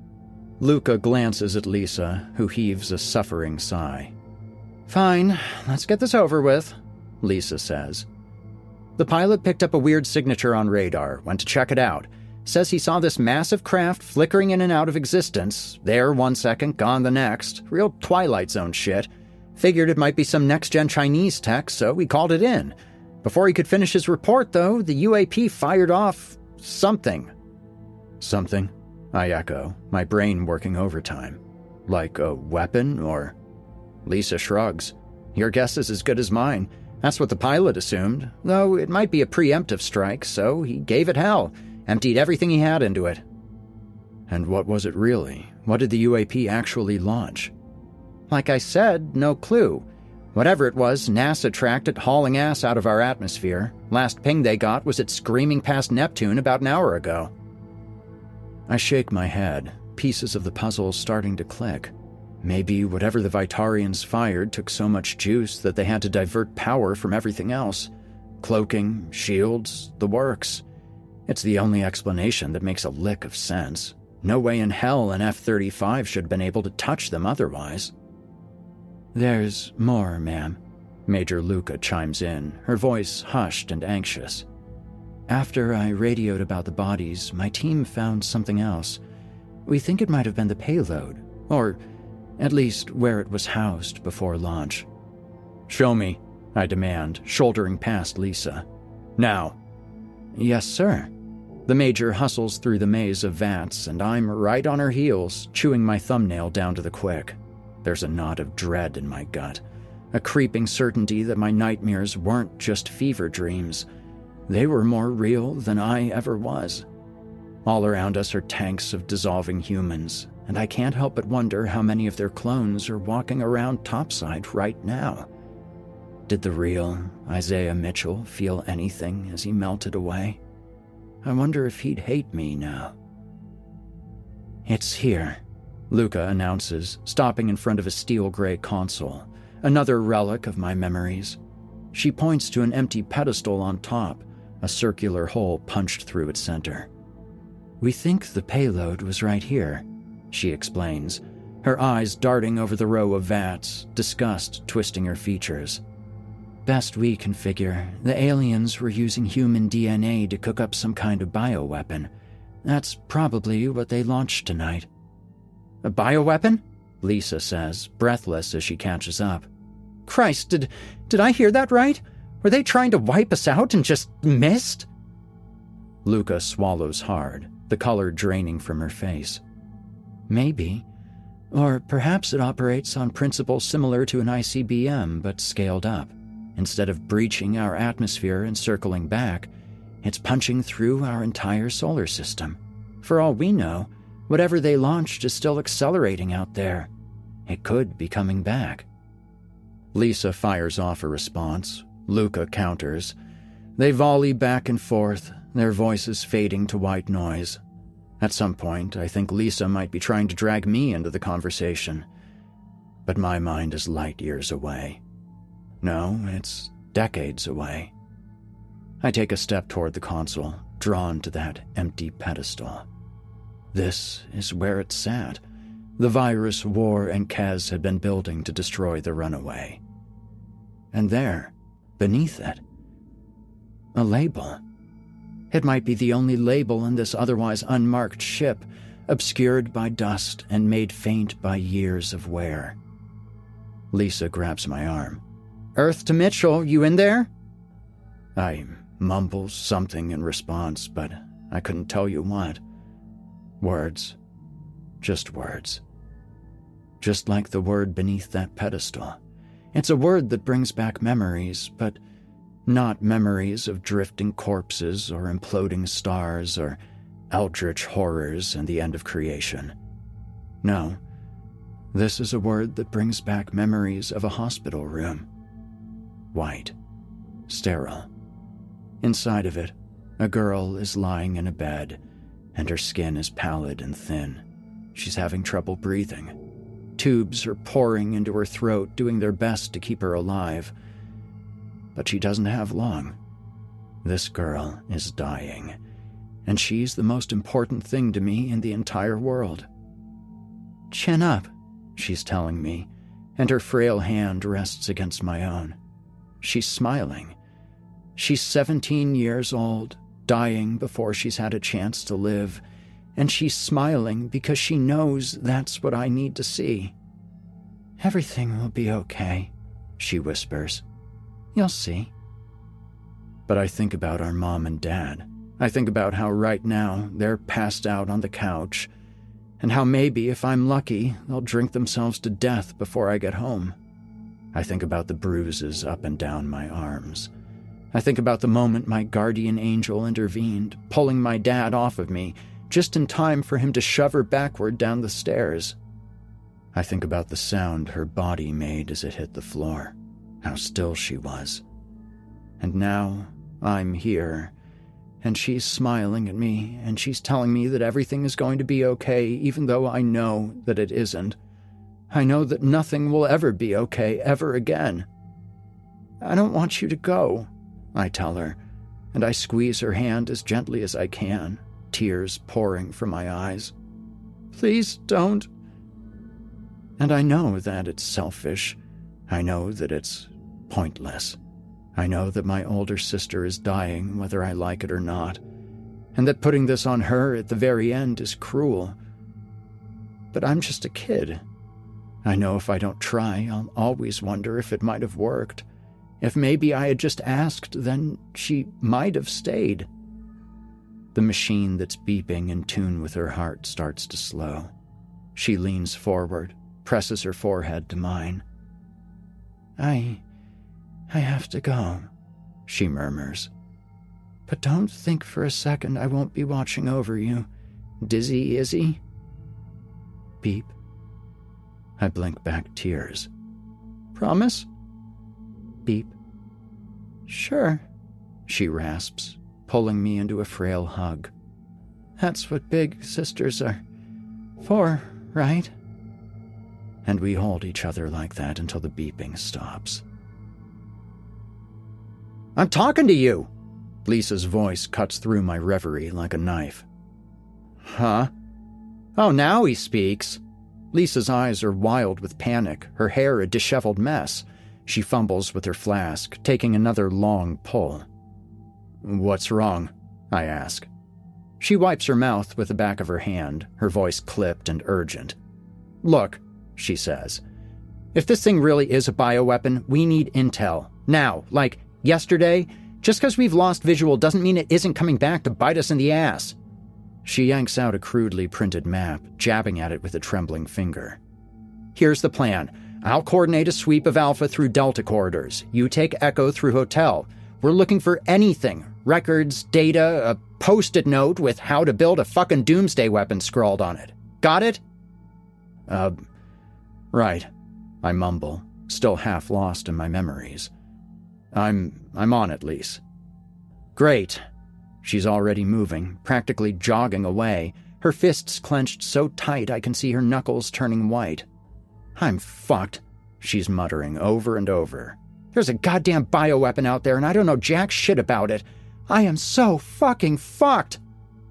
Luca glances at Lisa, who heaves a suffering sigh. Fine, let's get this over with, Lisa says. The pilot picked up a weird signature on radar, went to check it out. Says he saw this massive craft flickering in and out of existence. There one second, gone the next. Real Twilight Zone shit. Figured it might be some next-gen Chinese tech, so he called it in. Before he could finish his report, though, the U A P fired off something. Something? I echo, my brain working overtime. Like a weapon, or... Lisa shrugs. Your guess is as good as mine. That's what the pilot assumed, though it might be a preemptive strike, so he gave it hell, emptied everything he had into it. And what was it really? What did the U A P actually launch? Like I said, no clue. Whatever it was, NASA tracked it hauling ass out of our atmosphere. Last ping they got was it screaming past Neptune about an hour ago. I shake my head, pieces of the puzzle starting to click. Maybe whatever the Vitarians fired took so much juice that they had to divert power from everything else. Cloaking, shields, the works. It's the only explanation that makes a lick of sense. No way in hell an F thirty-five should have been able to touch them otherwise. There's more, ma'am. Major Luca chimes in, her voice hushed and anxious. After I radioed about the bodies, my team found something else. We think it might have been the payload, or at least where it was housed before launch. Show me, I demand, shouldering past Lisa. Now. Yes, sir. The Major hustles through the maze of vats, and I'm right on her heels, chewing my thumbnail down to the quick. There's a knot of dread in my gut, a creeping certainty that my nightmares weren't just fever dreams. They were more real than I ever was. All around us are tanks of dissolving humans, and I can't help but wonder how many of their clones are walking around topside right now. Did the real Isaiah Mitchell feel anything as he melted away? I wonder if he'd hate me now. It's here, Luca announces, stopping in front of a steel-gray console, another relic of my memories. She points to an empty pedestal on top, a circular hole punched through its center. We think the payload was right here, she explains, her eyes darting over the row of vats, disgust twisting her features. Best we can figure, the aliens were using human D N A to cook up some kind of bioweapon. That's probably what they launched tonight. A bioweapon? Lisa says, breathless as she catches up. Christ, did, did I hear that right? Were they trying to wipe us out and just missed? Luca swallows hard, the color draining from her face. Maybe. Or perhaps it operates on principles similar to an I C B M, but scaled up. Instead of breaching our atmosphere and circling back, it's punching through our entire solar system. For all we know, whatever they launched is still accelerating out there. It could be coming back. Lisa fires off a response. Luca counters. They volley back and forth, their voices fading to white noise. At some point, I think Lisa might be trying to drag me into the conversation. But my mind is light years away. No, it's decades away. I take a step toward the console, drawn to that empty pedestal. This is where it sat. The virus War and Kez had been building to destroy the Runaway. And there, beneath it, a label. It might be the only label in this otherwise unmarked ship, obscured by dust and made faint by years of wear. Lisa grabs my arm. Earth to Mitchell, you in there? I mumble something in response, but I couldn't tell you what. Words. Just words. Just like the word beneath that pedestal. It's a word that brings back memories, but not memories of drifting corpses or imploding stars or eldritch horrors and the end of creation. No, this is a word that brings back memories of a hospital room. White. Sterile. Inside of it, a girl is lying in a bed, and her skin is pallid and thin. She's having trouble breathing. Tubes are pouring into her throat, doing their best to keep her alive. But she doesn't have long. This girl is dying, and she's the most important thing to me in the entire world. Chin up, she's telling me, and her frail hand rests against my own. She's smiling. She's seventeen years old, dying before she's had a chance to live, and she's smiling because she knows that's what I need to see. Everything will be okay, she whispers. You'll see. But I think about our mom and dad. I think about how right now they're passed out on the couch, and how maybe, if I'm lucky, they'll drink themselves to death before I get home. I think about the bruises up and down my arms. I think about the moment my guardian angel intervened, pulling my dad off of me, just in time for him to shove her backward down the stairs. I think about the sound her body made as it hit the floor. How still she was. And now I'm here, and she's smiling at me, and she's telling me that everything is going to be okay, even though I know that it isn't. I know that nothing will ever be okay ever again. I don't want you to go, I tell her, and I squeeze her hand as gently as I can, tears pouring from my eyes. Please don't. And I know that it's selfish. I know that it's pointless. I know that my older sister is dying whether I like it or not, and that putting this on her at the very end is cruel. But I'm just a kid. I know if I don't try, I'll always wonder if it might have worked. If maybe I had just asked, then she might have stayed. The machine that's beeping in tune with her heart starts to slow. She leans forward, presses her forehead to mine. I... I have to go, she murmurs. But don't think for a second I won't be watching over you. Dizzy, Izzy? Beep. I blink back tears. Promise? Beep. Sure, she rasps, pulling me into a frail hug. That's what big sisters are for, right? And we hold each other like that until the beeping stops. I'm talking to you! Lisa's voice cuts through my reverie like a knife. Huh? Oh, now he speaks. Lisa's eyes are wild with panic, her hair a disheveled mess. She fumbles with her flask, taking another long pull. What's wrong? I ask. She wipes her mouth with the back of her hand, her voice clipped and urgent. Look, she says, if this thing really is a bioweapon, we need intel. Now, like yesterday. Just because we've lost visual doesn't mean it isn't coming back to bite us in the ass. She yanks out a crudely printed map, jabbing at it with a trembling finger. Here's the plan. I'll coordinate a sweep of Alpha through Delta corridors. You take Echo through Hotel. We're looking for anything. Records, data, a post-it note with how to build a fucking doomsday weapon scrawled on it. Got it? Uh, right. I mumble, still half lost in my memories. I'm... I'm on it, Lise. Great. She's already moving, practically jogging away, her fists clenched so tight I can see her knuckles turning white. I'm fucked, she's muttering over and over. There's a goddamn bioweapon out there and I don't know jack shit about it. I am so fucking fucked!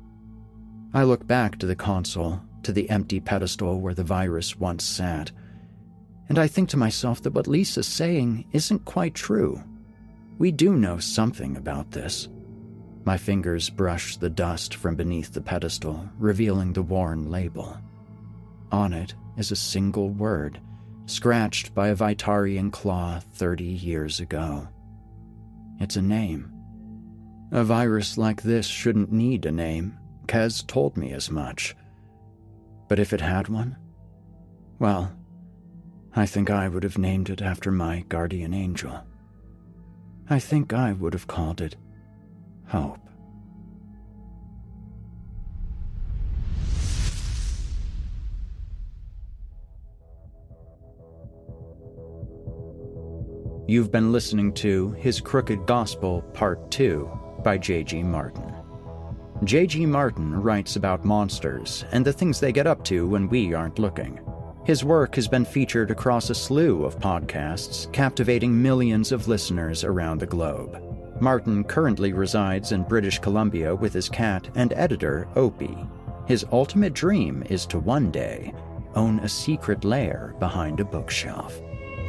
I look back to the console, to the empty pedestal where the virus once sat, and I think to myself that what Lisa's saying isn't quite true. We do know something about this. My fingers brush the dust from beneath the pedestal, revealing the worn label. On it is a single word, scratched by a Vitarian claw thirty years ago. It's a name. A virus like this shouldn't need a name. Kez told me as much. But if it had one, well, I think I would have named it after my guardian angel. I think I would have called it Hope. You've been listening to His Crooked Gospel Part two by J G Martin. J G Martin writes about monsters and the things they get up to when we aren't looking. His work has been featured across a slew of podcasts, captivating millions of listeners around the globe. Martin currently resides in British Columbia with his cat and editor, Opie. His ultimate dream is to one day own a secret lair behind a bookshelf.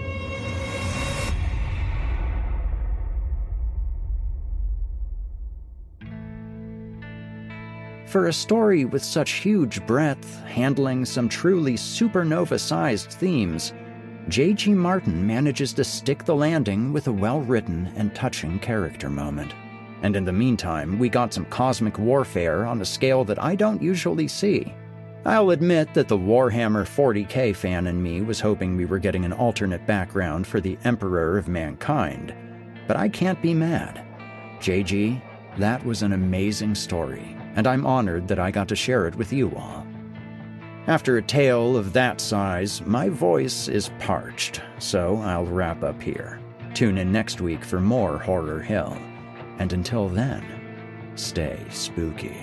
For a story with such huge breadth, handling some truly supernova-sized themes, J G Martin manages to stick the landing with a well-written and touching character moment. And in the meantime, we got some cosmic warfare on a scale that I don't usually see. I'll admit that the Warhammer forty K fan in me was hoping we were getting an alternate background for the Emperor of Mankind, but I can't be mad. J G, that was an amazing story, and I'm honored that I got to share it with you all. After a tale of that size, my voice is parched, so I'll wrap up here. Tune in next week for more Horror Hill. And until then, stay spooky.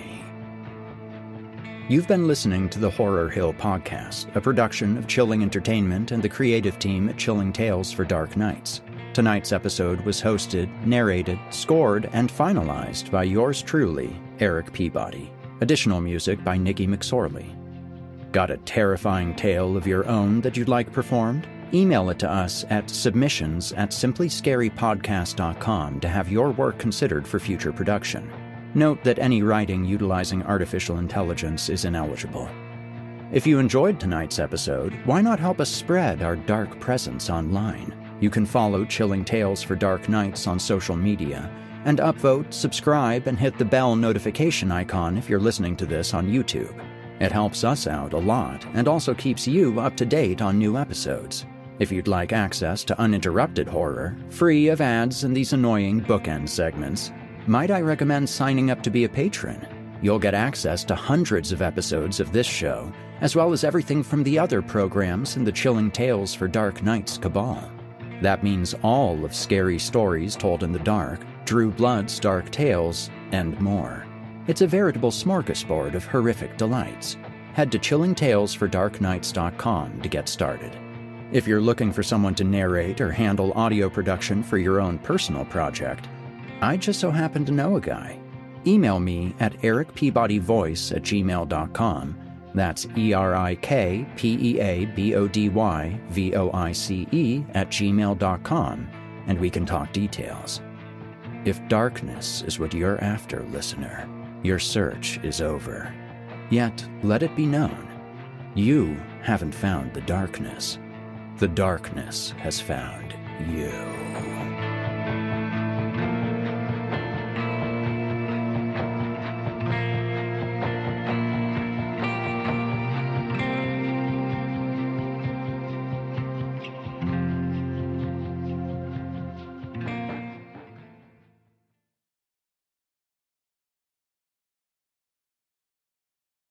You've been listening to the Horror Hill Podcast, a production of Chilling Entertainment and the creative team at Chilling Tales for Dark Nights. Tonight's episode was hosted, narrated, scored, and finalized by yours truly, Eric Peabody. Additional music by Nikki McSorley. Got a terrifying tale of your own that you'd like performed? Email it to us at submissions at simply scary podcast dot com to have your work considered for future production. Note that any writing utilizing artificial intelligence is ineligible. If you enjoyed tonight's episode, why not help us spread our dark presence online? You can follow Chilling Tales for Dark Nights on social media, and upvote, subscribe, and hit the bell notification icon if you're listening to this on YouTube. It helps us out a lot, and also keeps you up to date on new episodes. If you'd like access to uninterrupted horror, free of ads and these annoying bookend segments, might I recommend signing up to be a patron? You'll get access to hundreds of episodes of this show, as well as everything from the other programs in the Chilling Tales for Dark Nights cabal. That means all of Scary Stories Told in the Dark, Drew Blood's Dark Tales, and more. It's a veritable smorgasbord of horrific delights. Head to chilling tales for dark nights dot com to get started. If you're looking for someone to narrate or handle audio production for your own personal project, I just so happen to know a guy. Email me at eric peabody voice at gmail dot com. That's E R I K P E A B O D Y V O I C E at gmail dot com, and we can talk details. If darkness is what you're after, listener, your search is over. Yet, let it be known, you haven't found the darkness. The darkness has found you.